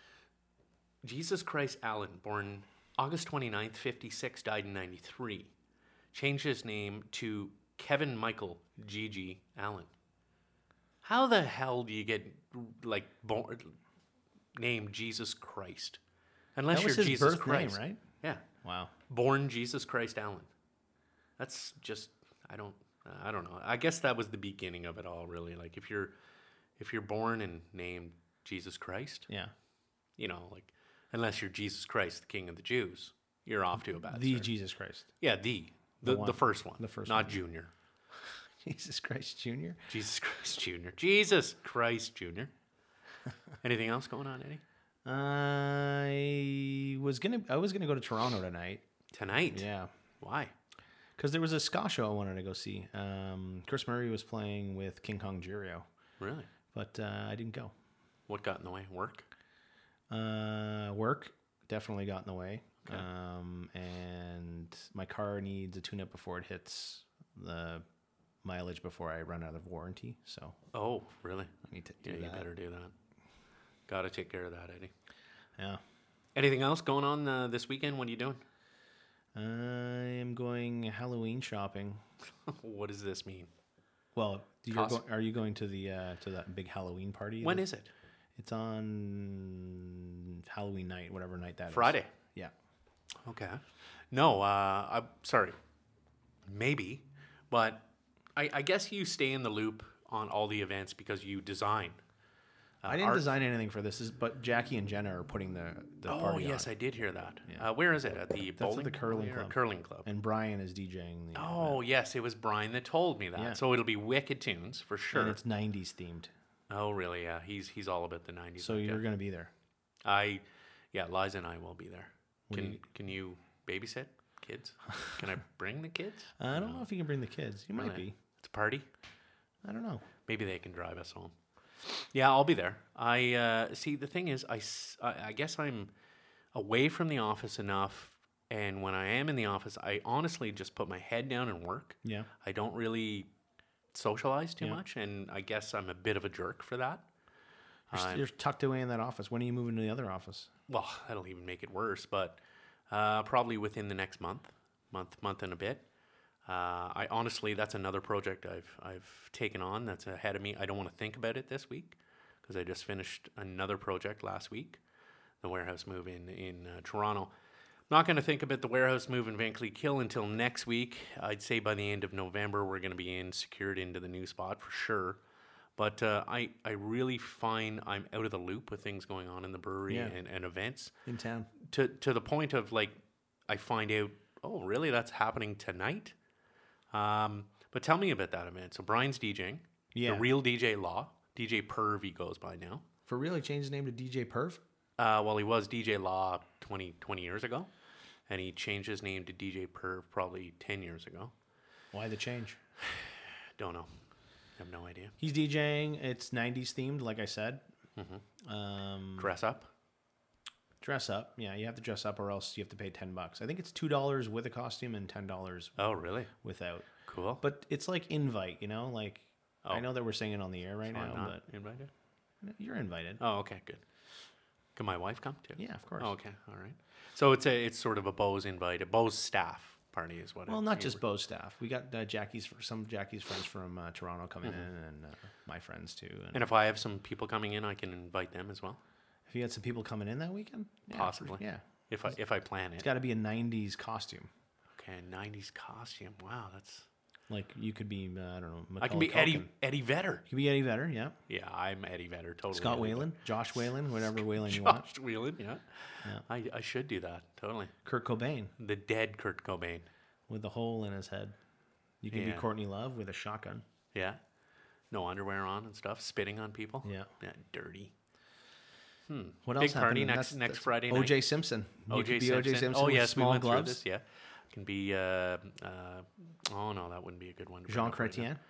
Jesus Christ Allen, born August twenty-ninth, fifty-six, died in ninety-three. Changed his name to Kevin Michael Gigi Allen. How the hell do you get, like, born, named Jesus Christ? Unless That was you're his Jesus birth Christ. name, right? Yeah. Wow. Born Jesus Christ Allen. That's just, I don't, I don't know. I guess that was the beginning of it all, really. Like, if you're, if you're born and named Jesus Christ, Yeah. you know, like, unless you're Jesus Christ, the King of the Jews, you're off to a bad The start. Jesus Christ. Yeah, the. The The, the, one. first one. The first Not one. Junior. Jesus Christ Junior Jesus Christ Junior Jesus Christ Junior Anything else going on, Eddie? I was gonna. I was gonna go to Toronto tonight. Tonight? Yeah. Why? Because there was a ska show I wanted to go see. Um, Chris Murray was playing with King Kong Jirio. Really? but uh, I didn't go. What got in the way? Work? Uh, work definitely got in the way. Okay. Um, and my car needs a tune-up before it hits the mileage before I run out of warranty. So Oh, really? I need to do Yeah, you that. better do that. Got to take care of that, Eddie. Yeah. Anything else going on uh, this weekend? What are you doing? I am going Halloween shopping. What does this mean? Well, you're Cost- go- are you going to the uh, to that big Halloween party? When that- is it? It's on Halloween night, whatever night that is. Friday. Yeah. Okay. No, uh, I'm sorry. Maybe, but I, I guess you stay in the loop on all the events because you design. Uh, I didn't art- design anything for this, is but Jackie and Jenna are putting the, the Oh party yes, on. I did hear that. Yeah. Uh, where is it? At the That's bowling at the curling alley or club. curling club. And Brian is DJing the Oh yes, it was Brian that told me that. Yeah. So it'll be wicked tunes for sure. and it's nineties themed. Oh really? Yeah, he's he's all about the nineties. So you're going to be there. I, yeah, Liza and I will be there. What do Can you- can you babysit kids? Can I bring the kids? I don't know if you can bring the kids. You might Really? be. It's a party. I don't know. Maybe they can drive us home. Yeah, I'll be there. I uh, see. The thing is, I, s- I- I guess I'm away from the office enough, and when I am in the office, I honestly just put my head down and work. Yeah. I don't really socialize too Yeah. much, and I guess I'm a bit of a jerk for that. You're, Uh, st- you're tucked away in that office. When are you moving to the other office? Well, that'll even make it worse, but uh, probably within the next month, month, month and a bit. Uh, I honestly, that's another project I've I've taken on that's ahead of me. I don't want to think about it this week because I just finished another project last week, the warehouse move in in uh, Toronto. I'm not going to think about the warehouse move in Vankleek Hill until next week. I'd say by the end of November we're going to be in secured into the new spot for sure. But uh, I I really find I'm out of the loop with things going on in the brewery Yeah. and, and events In town. to to the point of like I find out, oh really, that's happening tonight. Um, but tell me about that event. So Brian's DJing, Yeah. the real D J Law, D J Perv he goes by now. For real, he changed his name to D J Perv? Uh, well, he was D J Law twenty, twenty years ago, and he changed his name to D J Perv probably ten years ago. Why the change? Don't know. I have no idea. He's DJing. It's nineties themed, like I said. Mm-hmm. Um, Dress up. dress up. Yeah, you have to dress up or else you have to pay ten bucks. I think it's two dollars with a costume and ten dollars Oh, really? without. Cool. But it's like invite, you know? Like, I Oh. know that we're saying it on the air right So I'm now, not invited? but you're invited. Oh, okay, good. Can my wife come too? Yeah, of course. Oh, okay, all right. So it's a it's sort of a Bose invite, a Bose staff party is what. Well, it, not you just were- Bo's staff. We got uh, Jackie's, some of Jackie's friends from uh, Toronto coming Mhm. in, and uh, my friends too. And, And if I have some people coming in, I can invite them as well. if you had some people coming in that weekend, yeah, for- Possibly. yeah. If I if I plan it. It's got to be a nineties costume. Okay, nineties costume. Wow, that's. Like you could be, uh, I don't know. I can Macaulay be Eddie Culkin. Eddie Vedder. You could be Eddie Vedder, yeah. Yeah, I'm Eddie Vedder. Totally. Scott Eddie Whalen, Josh Whalen, whatever Whalen you Vedder. want. Josh Whalen. Yeah. Yeah. I I should do that. Totally. Kurt Cobain The dead Kurt Cobain. with the hole in his head. You can Yeah. be Courtney Love with a shotgun. Yeah. No underwear on and stuff, spitting on people. Yeah. Yeah, dirty. Hmm. What Big else party happened? next That's- next that's Friday night. O J Simpson. You O could J be O J Simpson. Simpson Oh with yes, small we went gloves. through this. Yeah, can be. Uh, uh, oh no, that wouldn't be a good one. to bring Jean up right now. Chrétien.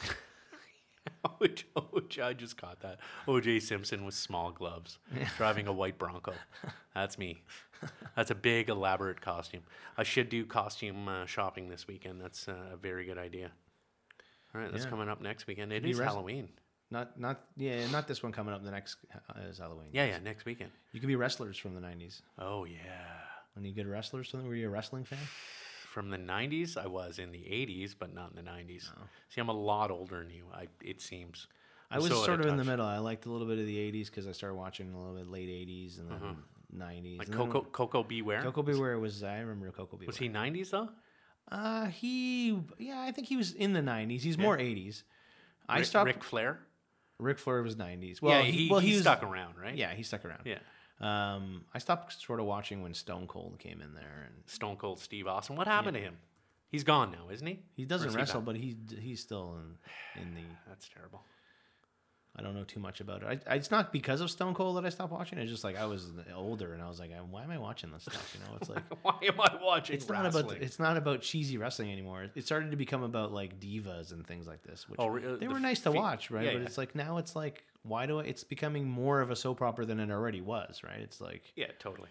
O J, O J, I just caught that. O J Simpson with small gloves, driving a white Bronco. That's me. That's a big, elaborate costume. I should do costume uh, shopping this weekend. That's uh, a very good idea. All right, that's Yeah. coming up next weekend. It Be is rest- Halloween. Not, not, yeah, not this one coming up. The next uh, is Halloween. Yeah, yeah, next weekend. You could be wrestlers from the nineties. Oh yeah. Any good wrestlers? Were you a wrestling fan? From the nineties, I was in the eighties, but not in the nineties. Oh. See, I'm a lot older than you. I it seems. I I'm was so out sort of in the touch. middle. I liked a little bit of the eighties because I started watching a little bit late eighties and then Uh-huh. nineties. Like and then Coco Coco Beware. Coco Beware was, I remember Coco Beware. Was he nineties though? Uh, he, yeah, I think he was in the nineties. He's Yeah. more eighties. I Ric- stopped. Ric Flair. Ric Flair was nineties. Yeah, he- he stuck around, right? Yeah, he stuck around. Yeah. Um, I stopped sort of watching when Stone Cold came in there, and Stone Cold Steve Austin. What happened to him? He's gone now, isn't he? he Or doesn't is wrestle, back? but he he's still in in the. That's terrible. I don't know too much about it. I, I, it's not because of Stone Cold that I stopped watching. It's just like I was older and I was like, why am I watching this stuff? You know, it's like why am I watching? It's wrestling? not about it's not about cheesy wrestling anymore. It started to become about like divas and things like this, which Oh, re- uh, they the were nice to fe- watch, right? yeah, but yeah. it's like now it's like why do I? It's becoming more of a soap opera than it already was, right? It's like Yeah, totally.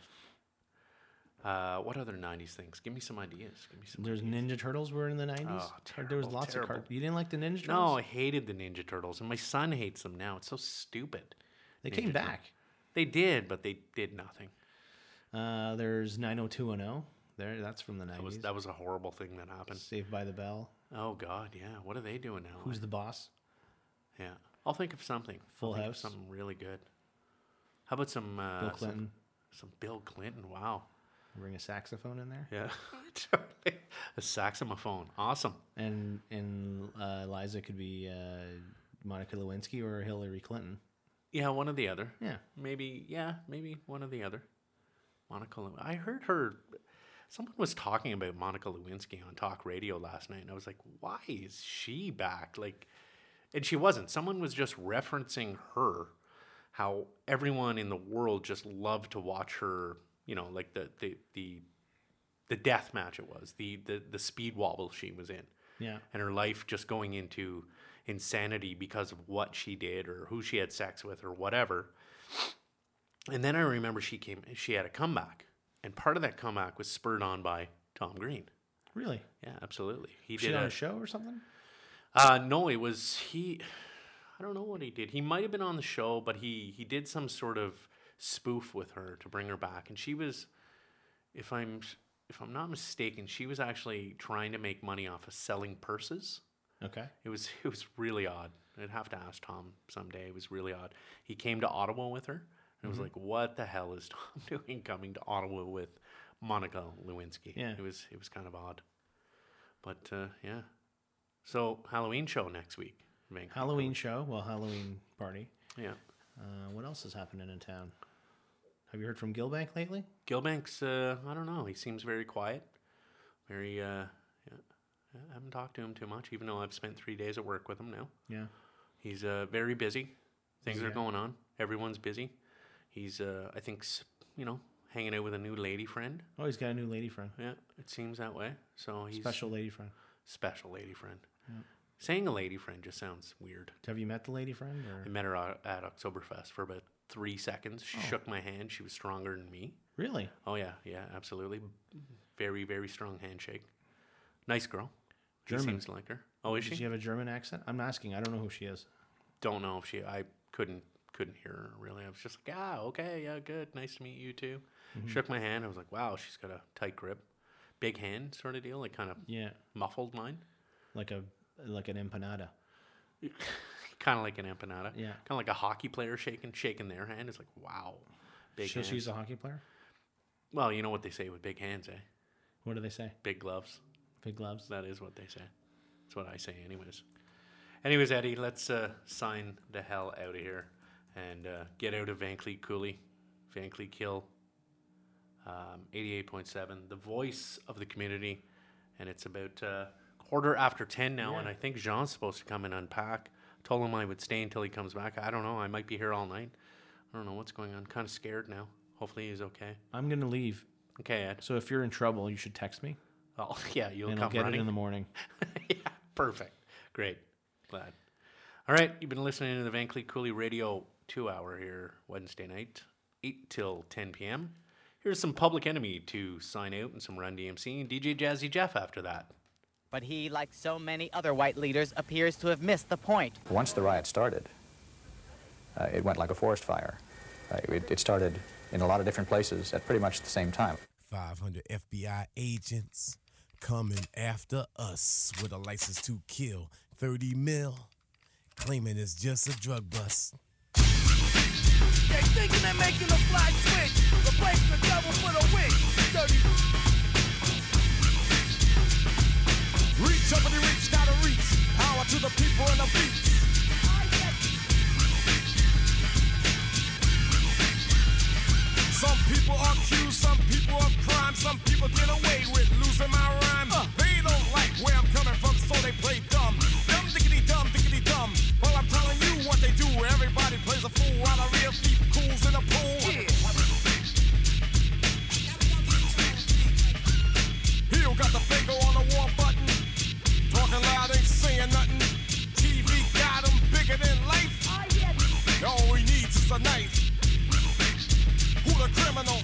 Uh, what other nineties things? Give me some ideas. Give me some. there's ideas. Ninja Turtles were in the nineties. Oh, there was terrible, lots terrible. of cartoons. You didn't like the Ninja Turtles? No, I hated the Ninja Turtles, and my son hates them now. It's so stupid. they Ninja came Turtles. back. They did, but they did nothing. Uh, there's nine oh two one oh. There, that's from the That was nineties. that was a horrible thing that happened. Saved by the Bell. Oh God, yeah. What are they doing now? Who's the boss? Yeah, I'll think of something. Full I'll think of House. something really good. How about some uh, Bill some- Clinton. Some, Bill Clinton. Wow. Bring a saxophone in there. Yeah, totally. A saxophone. Awesome. And and uh, Eliza could be uh, Monica Lewinsky or Hillary Clinton. Yeah, one or the other. Yeah. Maybe. Yeah, maybe one or the other. Monica. Lew- I heard her. Someone was talking about Monica Lewinsky on talk radio last night, and I was like, "Why is she back?" Like, and she wasn't. Someone was just referencing her, how everyone in the world just loved to watch her. You know, like the the the, the death match it was, the, the the speed wobble she was in, Yeah. and her life just going into insanity because of what she did or who she had sex with or whatever. And then I remember she came, she had a comeback, and part of that comeback was spurred on by Tom Green. Really? Yeah, absolutely. He Was she did on a a show or something? Uh, no, it was he. I don't know what he did. He might have been on the show, but he he did some sort of spoof with her to bring her back, and she was, if I'm if I'm not mistaken, she was actually trying to make money off of selling purses. Okay. It was it was really odd. I'd have to ask Tom someday. It was really odd. He came to Ottawa with her, and it was Mhm. like, what the hell is Tom doing coming to Ottawa with Monica Lewinsky? Yeah. It was it was kind of odd, but uh, yeah. So Halloween show next week. Vancouver. Halloween show. Well, Halloween party. Yeah. Uh, what else is happening in town? Have you heard from Gilbank lately? Gilbank's, uh, I don't know. He seems very quiet. Very, uh, yeah. I haven't talked to him too much, even though I've spent three days at work with him now. Yeah. He's uh, very busy. Things Yeah. are going on. Everyone's busy. He's, uh, I think, s- you know, hanging out with a new lady friend. Oh, he's got a new lady friend. Yeah, it seems that way. So he's Special lady friend. special lady friend. Yeah. Saying a lady friend just sounds weird. Have you met the lady friend? Or? I met her at at Oktoberfest for about three seconds. She Oh. shook my hand. She was stronger than me. Really? Oh yeah, yeah, absolutely. Very, very strong handshake. Nice girl. He German. seems like her. Oh, is Does she? she have a German accent? I'm asking. I don't know who she is. Don't know if she. I couldn't couldn't hear her really. I was just like, ah, okay, yeah, good. Nice to meet you too. Mhm. Shook my hand. I was like, wow, she's got a tight grip, big hand sort of deal. Like kind of Yeah. muffled mine. Like a like an empanada. Kind of like an empanada. Yeah. Kind of like a hockey player shaking shaking their hand. It's like, wow, big So hands. she's a hockey player? Well, you know what they say with big hands, eh? What do they say? Big gloves. Big gloves? That is what they say. That's what I say, anyways. Anyways, Eddie, let's uh, sign the hell out of here and uh, get out of Van Cleet Cooley, Van Cleet Kill, um, eighty-eight point seven, the voice of the community. And it's about uh, quarter after ten now, Yeah. and I think Jean's supposed to come and unpack. Told him I would stay until he comes back. I don't know. I might be here all night. I don't know what's going on. Kind of scared now. Hopefully he's okay. I'm going to leave. Okay, Ed. So if you're in trouble, you should text me. Oh, yeah, you'll and come I'll get running. it in the morning. Yeah, perfect. Great. Glad. All right, you've been listening to the Van Cleet Cooley Radio two hour here Wednesday night, eight till ten p.m. Here's some Public Enemy to sign out and some Run D M C and D J Jazzy Jeff after that. But he, like so many other white leaders, appears to have missed the point. Once the riot started, uh, it went like a forest fire. Uh, it, it started in a lot of different places at pretty much the same time. five hundred F B I agents coming after us with a license to kill. thirty mil, claiming it's just a drug bust. They thinking they're making a fly switch, replacing the devil for the witch. Dirty. Reach up and the reach, gotta reach. Power to the people and the beats. Some people are accused, some people of crime, some people get away with losing my rhyme. Uh. They don't like where I'm coming from, so they play dumb. Dumb diggity dumb diggity dumb. Well, I'm telling you what they do every piece of knife. Who the criminal?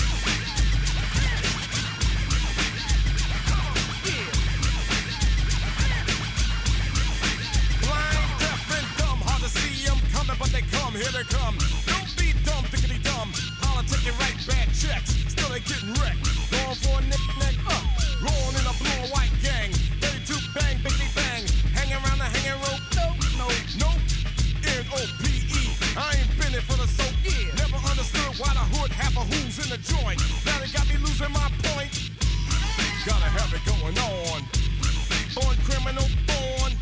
Blind, deaf, and dumb. Hard to see them coming, but they come. Here they come. Don't be dumb, thickety dumb. Politicking right, bad checks. Still they getting wrecked. Going for a nick, neck, up. Rolling in a blue and white gang. Ready to bang, biggity bang. Hang around the hanging rope. Nope, nope, nope. N O P E. I ain't been it for the soap. Yeah. Never understood why the hood half a who's in the joint. Now they got me losing my point. Gotta have it going on. Born criminal, born.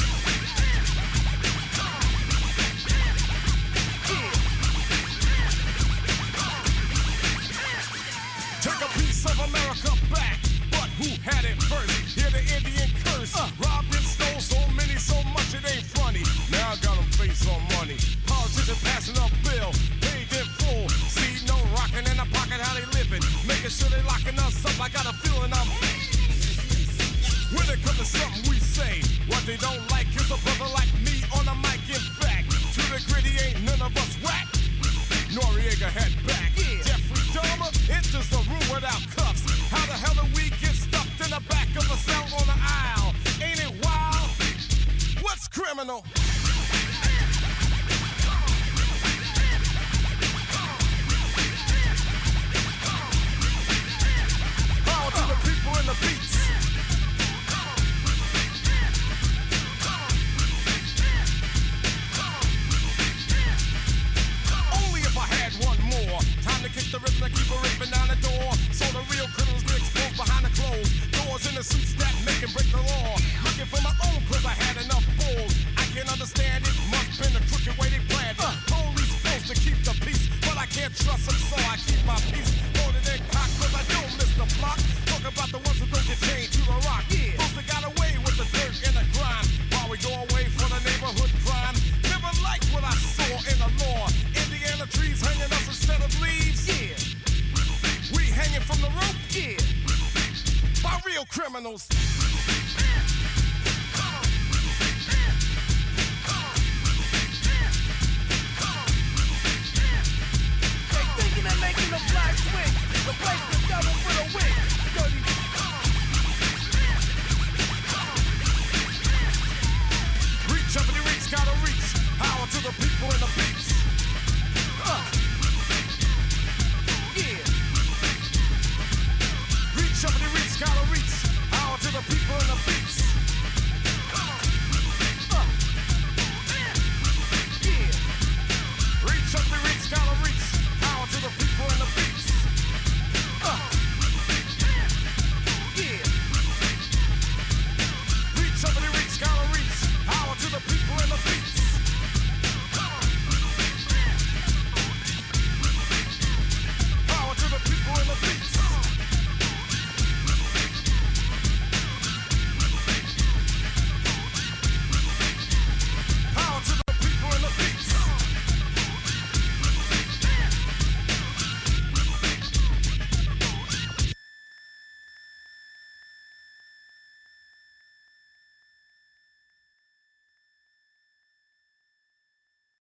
Take a piece of America back, but who had it first? Hear the Indian curse. Uh. Robbed and stole so many, so much it ain't funny. Now I got them face on money. Politicians passing up bill, paid in full. See no rockin' in the pocket, how they living. Making sure they locking us up. I got a feeling I'm. When it comes to something we say, what they don't like is a brother like me on the mic. In fact, to the gritty ain't none of us whack. Noriega head back. Yeah. Jeffrey Dahmer enters the room without cuffs. How the hell do we get stuffed in the back of a cell on the aisle? Ain't it wild? What's criminal? Power to the people in the beats. One more time to kick the rhythm and keep a ripping down the door. So the real criminals get exposed behind the clothes. Doors in the suits that make and break the law. Looking for my own cause I had enough balls. I can't understand it, must been the crooked way they planned it. Uh, police supposed to keep the peace, but I can't trust them, so I keep my peace. Loaded in cock cause I don't miss the block. Talk about the ones who don't get chained to the rock. Yeah. Supposed to got away with the dirt and the grime, while we go away for the neighborhood crime. Never liked what I saw in the law. Indiana trees hanging us instead of leaves. Yeah. We hanging from the rope. Yeah. By real criminals.